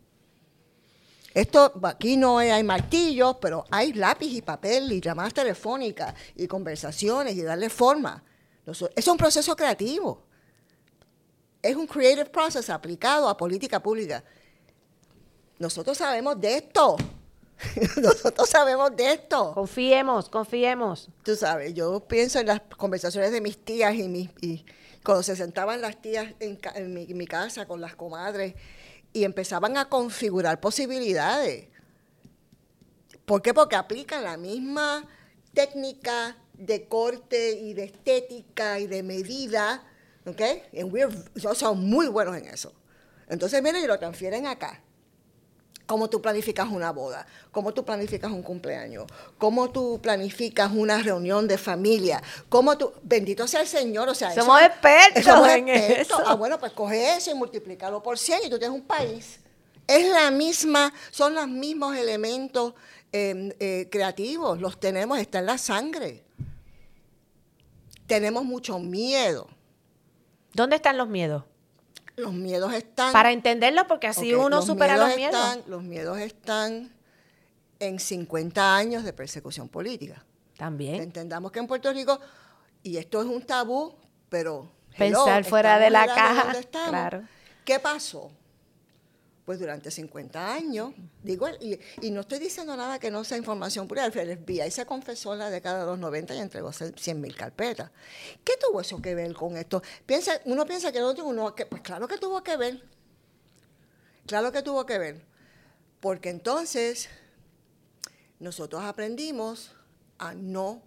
Aquí no hay martillos, pero hay lápiz y papel y llamadas telefónicas y conversaciones y darle forma. Es un proceso creativo. Es un creative process aplicado a política pública. Nosotros sabemos de esto. Nosotros sabemos de esto. Confiemos. Tú sabes, yo pienso en las conversaciones de mis tías y cuando se sentaban las tías en mi casa con las comadres y empezaban a configurar posibilidades. ¿Por qué? Porque aplican la misma técnica de corte y de estética y de medida, ¿ok? Son muy buenos en eso. Entonces vienen y lo transfieren acá. Cómo tú planificas una boda, cómo tú planificas un cumpleaños, cómo tú planificas una reunión de familia, bendito sea el Señor, o sea, somos expertos en eso. Bueno, pues coge eso y multiplícalo por 100 y tú tienes un país. Son los mismos elementos creativos, los tenemos, está en la sangre. Tenemos mucho miedo. ¿Dónde están los miedos? Los miedos están... Para entenderlo, porque así uno supera los miedos. Los miedos están en 50 años de persecución política. También. Entendamos que en Puerto Rico, y esto es un tabú, pero... Pensar fuera de la caja. Claro. ¿Qué pasó? Pues durante 50 años, y no estoy diciendo nada que no sea información pura, el FBI se confesó en la década de los 90 y entregó 100,000 carpetas. ¿Qué tuvo eso que ver con esto? Uno piensa que no tuvo, pues claro que tuvo que ver. Claro que tuvo que ver. Porque entonces nosotros aprendimos a no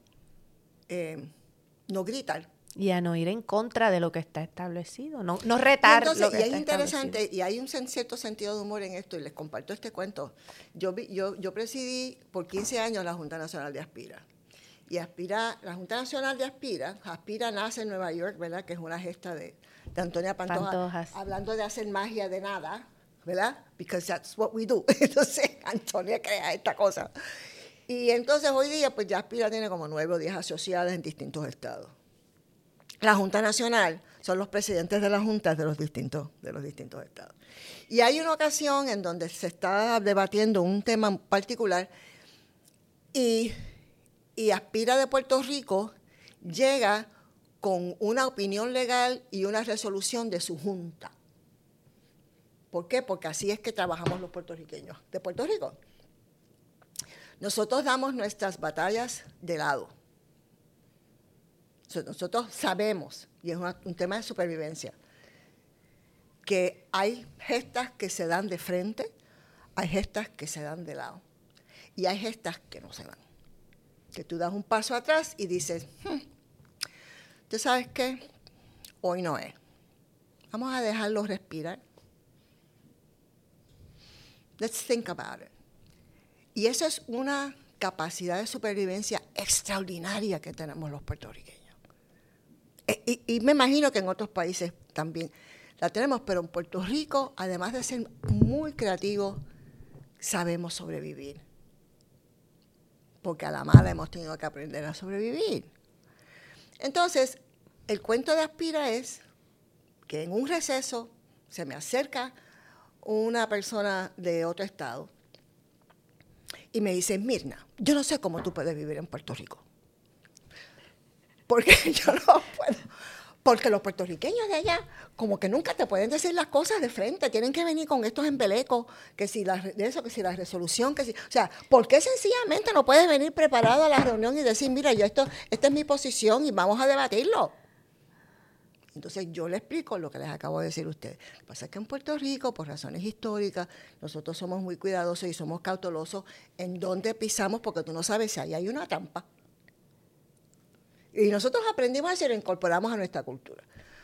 gritar. Y a no ir en contra de lo que está establecido, no retar lo que está establecido. Y es interesante, y hay un cierto sentido de humor en esto, y les comparto este cuento. Yo presidí por 15 años la Junta Nacional de Aspira. Y la Junta Nacional de Aspira nace en Nueva York, ¿verdad? Que es una gesta de Antonia Pantojas, hablando de hacer magia de nada, ¿verdad? Because that's what we do. Entonces, Antonia crea esta cosa. Y entonces hoy día, pues ya Aspira tiene como 9 o 10 asociadas en distintos estados. La Junta Nacional son los presidentes de las juntas de los distintos estados. Y hay una ocasión en donde se está debatiendo un tema particular y Aspira de Puerto Rico llega con una opinión legal y una resolución de su junta. ¿Por qué? Porque así es que trabajamos los puertorriqueños de Puerto Rico. Nosotros damos nuestras batallas de lado. Nosotros sabemos, y es un tema de supervivencia, que hay gestas que se dan de frente, hay gestas que se dan de lado, y hay gestas que no se dan. Que tú das un paso atrás y dices, ¿tú sabes qué? Hoy no es. Vamos a dejarlo respirar. Let's think about it. Y eso es una capacidad de supervivencia extraordinaria que tenemos los puertorriqueños. Y me imagino que en otros países también la tenemos, pero en Puerto Rico, además de ser muy creativos, sabemos sobrevivir. Porque a la mala hemos tenido que aprender a sobrevivir. Entonces, el cuento de Aspira es que en un receso se me acerca una persona de otro estado y me dice, Mirna, yo no sé cómo tú puedes vivir en Puerto Rico. Porque yo no puedo. Porque los puertorriqueños de allá, como que nunca te pueden decir las cosas de frente, tienen que venir con estos embelecos, que si la resolución, que si... O sea, ¿por qué sencillamente no puedes venir preparado a la reunión y decir, mira, esta es mi posición y vamos a debatirlo? Entonces yo le explico lo que les acabo de decir a ustedes. Lo que pasa es que en Puerto Rico, por razones históricas, nosotros somos muy cuidadosos y somos cautelosos en dónde pisamos, porque tú no sabes si ahí hay una trampa. Y nosotros aprendimos a hacer, lo incorporamos a nuestra cultura.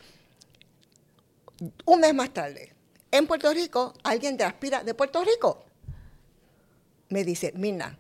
Un mes más tarde, en Puerto Rico, alguien de Aspira de Puerto Rico me dice, Mirna,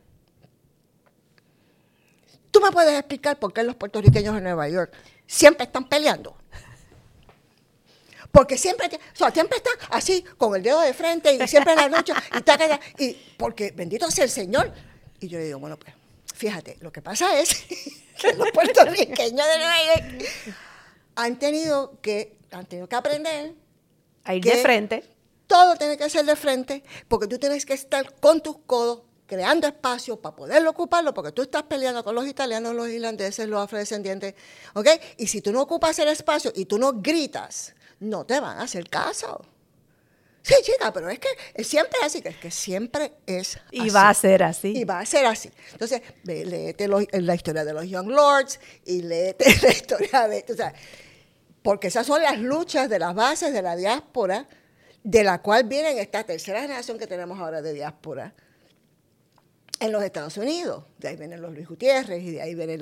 ¿tú me puedes explicar por qué los puertorriqueños de Nueva York siempre están peleando? Porque siempre están así, con el dedo de frente y siempre en la noche, y porque bendito sea el Señor. Y yo le digo, bueno, pues, fíjate, lo que pasa es que los puertorriqueños de Nueva York han tenido que aprender a ir de frente. Todo tiene que ser de frente, porque tú tienes que estar con tus codos, creando espacio para poderlo ocuparlo, porque tú estás peleando con los italianos, los irlandeses, los afrodescendientes, ¿ok? Y si tú no ocupas el espacio y tú no gritas, no te van a hacer caso. Sí, chica, pero es que siempre es así, que es que siempre es así. Y va a ser así. Y va a ser así. Entonces, léete la historia de los Young Lords y léete la historia de... O sea, porque esas son las luchas de las bases de la diáspora, de la cual viene esta tercera generación que tenemos ahora de diáspora en los Estados Unidos. De ahí vienen los Luis Gutiérrez y de ahí vienen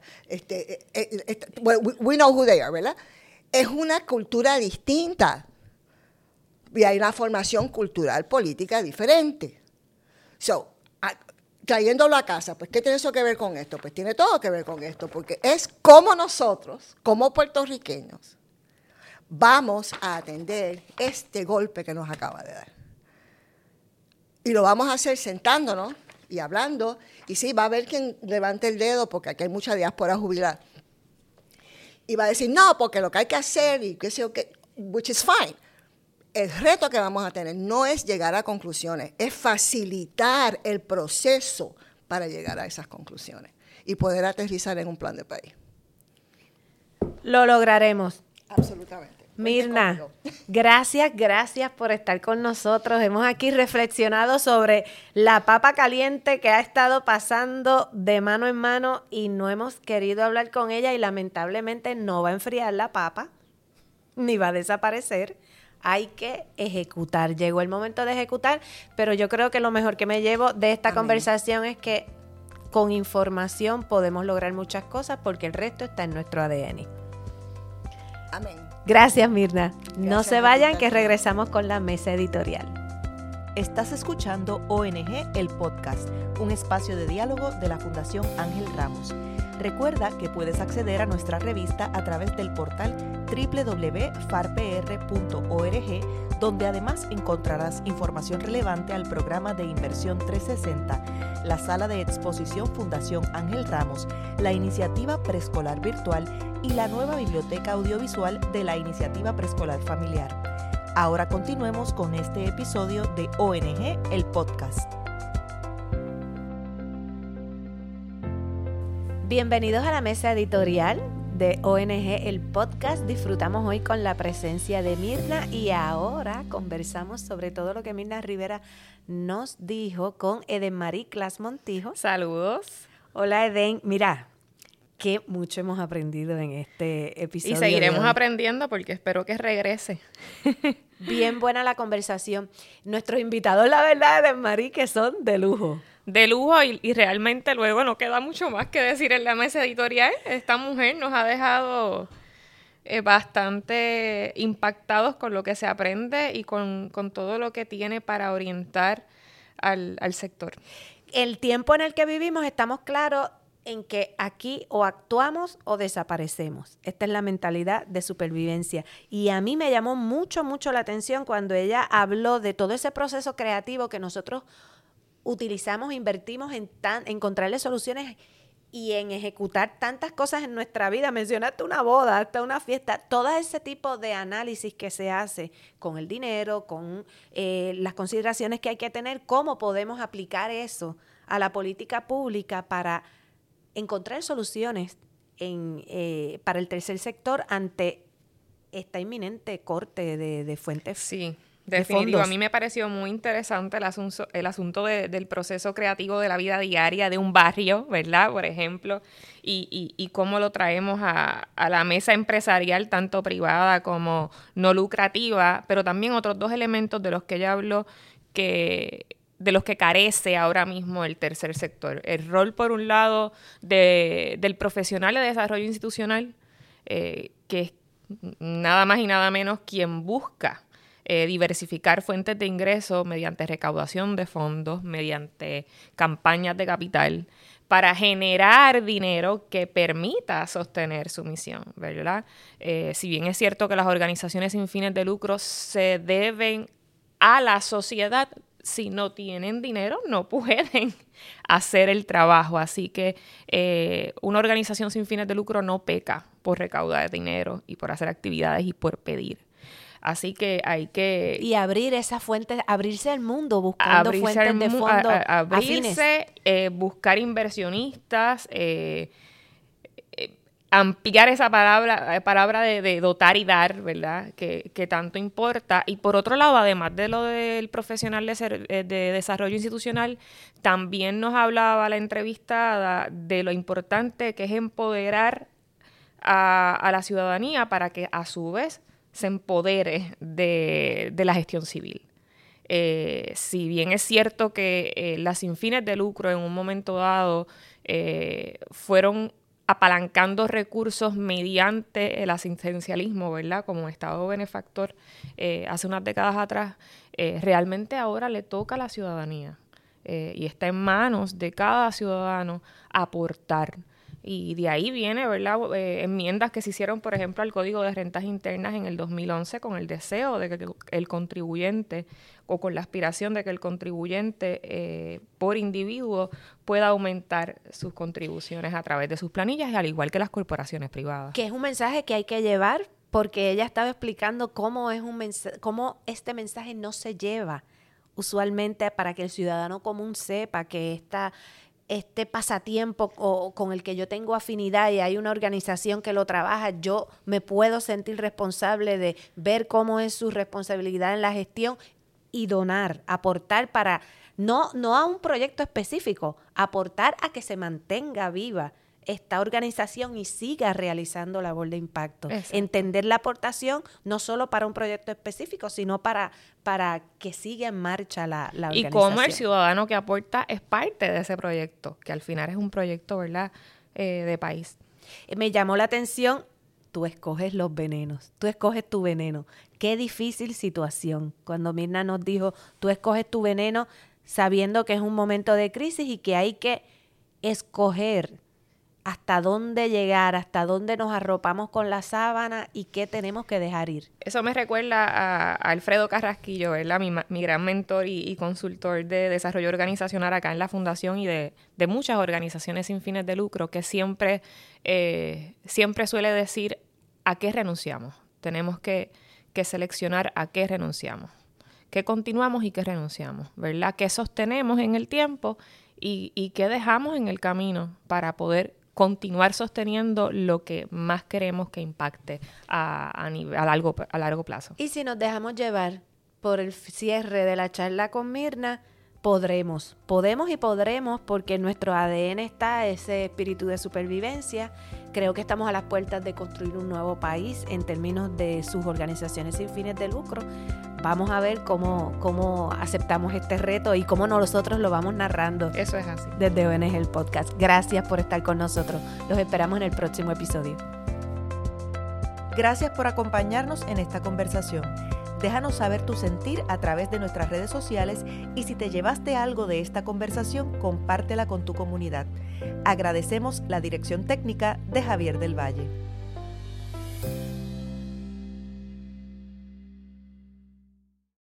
we know who they are, ¿verdad? Es una cultura distinta. Y hay una formación cultural, política diferente. Trayéndolo a casa, pues, ¿qué tiene eso que ver con esto? Pues tiene todo que ver con esto, porque es como nosotros, como puertorriqueños, vamos a atender este golpe que nos acaba de dar. Y lo vamos a hacer sentándonos y hablando, y sí, va a haber quien levante el dedo, porque aquí hay mucha diáspora jubilada. Y va a decir, no, porque lo que hay que hacer, y qué sé yo, which is fine. El reto que vamos a tener no es llegar a conclusiones, es facilitar el proceso para llegar a esas conclusiones y poder aterrizar en un plan de país. Lo lograremos. Absolutamente. Mirna, gracias por estar con nosotros. Hemos aquí reflexionado sobre la papa caliente que ha estado pasando de mano en mano y no hemos querido hablar con ella y lamentablemente no va a enfriar la papa, ni va a desaparecer. Hay que ejecutar. Llegó el momento de ejecutar, pero yo creo que lo mejor que me llevo de esta conversación es que con información podemos lograr muchas cosas porque el resto está en nuestro ADN. Amén. Gracias, Mirna. No se vayan, que regresamos con la mesa editorial. Estás escuchando ONG, el podcast, un espacio de diálogo de la Fundación Ángel Ramos. Recuerda que puedes acceder a nuestra revista a través del portal www.farpr.org, donde además encontrarás información relevante al programa de Inversión 360, la sala de exposición Fundación Ángel Ramos, la iniciativa preescolar virtual y la nueva biblioteca audiovisual de la iniciativa preescolar familiar. Ahora continuemos con este episodio de ONG, el podcast. Bienvenidos a la mesa editorial de ONG, el podcast. Disfrutamos hoy con la presencia de Mirna y ahora conversamos sobre todo lo que Mirna Rivera nos dijo con Eden Marie Clas Montijo. Saludos. Hola, Eden. Mira, que mucho hemos aprendido en este episodio. Y seguiremos aprendiendo porque espero que regrese. Bien buena la conversación. Nuestros invitados, la verdad, Eden Marie, que son de lujo. De lujo y realmente luego no queda mucho más que decir en la mesa editorial. Esta mujer nos ha dejado bastante impactados con lo que se aprende y con todo lo que tiene para orientar al sector. El tiempo en el que vivimos estamos claros en que aquí o actuamos o desaparecemos. Esta es la mentalidad de supervivencia. Y a mí me llamó mucho la atención cuando ella habló de todo ese proceso creativo que nosotros utilizamos, invertimos en encontrarle soluciones y en ejecutar tantas cosas en nuestra vida. Mencionaste una boda, hasta una fiesta, todo ese tipo de análisis que se hace con el dinero, con las consideraciones que hay que tener, cómo podemos aplicar eso a la política pública para encontrar soluciones para el tercer sector ante esta inminente corte de fuentes. Sí, definitivo. A mí me pareció muy interesante el asunto del proceso creativo de la vida diaria de un barrio, ¿verdad? Por ejemplo, y cómo lo traemos a la mesa empresarial, tanto privada como no lucrativa, pero también otros dos elementos de los que ella habló de los que carece ahora mismo el tercer sector. El rol, por un lado, del profesional de desarrollo institucional, que es nada más y nada menos quien busca diversificar fuentes de ingresos mediante recaudación de fondos, mediante campañas de capital, para generar dinero que permita sostener su misión, ¿verdad? Si bien es cierto que las organizaciones sin fines de lucro se deben a la sociedad, si no tienen dinero, no pueden hacer el trabajo. Así que una organización sin fines de lucro no peca por recaudar dinero y por hacer actividades y por pedir. Así que hay que... Y abrir esas fuentes, abrirse al mundo buscando fuentes de fondos abrirse, buscar inversionistas, ampliar esa palabra de dotar y dar, ¿verdad? Que tanto importa. Y por otro lado, además de lo del profesional de desarrollo institucional, también nos hablaba la entrevistada de lo importante que es empoderar a la ciudadanía para que a su vez se empodere de la gestión civil. Si bien es cierto que las sin fines de lucro en un momento dado fueron apalancando recursos mediante el asistencialismo, ¿verdad? Como Estado benefactor hace unas décadas atrás, realmente ahora le toca a la ciudadanía y está en manos de cada ciudadano aportar. Y de ahí viene, ¿verdad? Enmiendas que se hicieron, por ejemplo, al Código de Rentas Internas en el 2011 con el deseo de que el contribuyente o con la aspiración de que el contribuyente por individuo pueda aumentar sus contribuciones a través de sus planillas, al igual que las corporaciones privadas. Que es un mensaje que hay que llevar, porque ella estaba explicando cómo este mensaje no se lleva usualmente para que el ciudadano común sepa que este pasatiempo con el que yo tengo afinidad y hay una organización que lo trabaja, yo me puedo sentir responsable de ver cómo es su responsabilidad en la gestión y donar, aportar para, no a un proyecto específico, aportar a que se mantenga viva esta organización y siga realizando labor de impacto. Exacto. Entender la aportación no solo para un proyecto específico, sino para que siga en marcha la organización. Y cómo el ciudadano que aporta es parte de ese proyecto, que al final es un proyecto, ¿verdad?, de país. Me llamó la atención, tú escoges los venenos, tú escoges tu veneno. Qué difícil situación. Cuando Mirna nos dijo, tú escoges tu veneno, sabiendo que es un momento de crisis y que hay que escoger hasta dónde llegar, hasta dónde nos arropamos con la sábana y qué tenemos que dejar ir. Eso me recuerda a Alfredo Carrasquillo, ¿verdad? Mi gran mentor y consultor de desarrollo organizacional acá en la Fundación y de muchas organizaciones sin fines de lucro, que siempre suele decir a qué renunciamos. Tenemos que seleccionar a qué renunciamos, qué continuamos y qué renunciamos, ¿verdad? Qué sostenemos en el tiempo y qué dejamos en el camino para poder continuar sosteniendo lo que más queremos que impacte a largo plazo. Y si nos dejamos llevar por el cierre de la charla con Mirna, podemos porque en nuestro ADN está ese espíritu de supervivencia. Creo que estamos a las puertas de construir un nuevo país en términos de sus organizaciones sin fines de lucro. Vamos a ver cómo aceptamos este reto y cómo nosotros lo vamos narrando. Eso es así. Desde ONG el podcast. Gracias por estar con nosotros. Los esperamos en el próximo episodio. Gracias por acompañarnos en esta conversación. Déjanos saber tu sentir a través de nuestras redes sociales y si te llevaste algo de esta conversación, compártela con tu comunidad. Agradecemos la dirección técnica de Javier del Valle.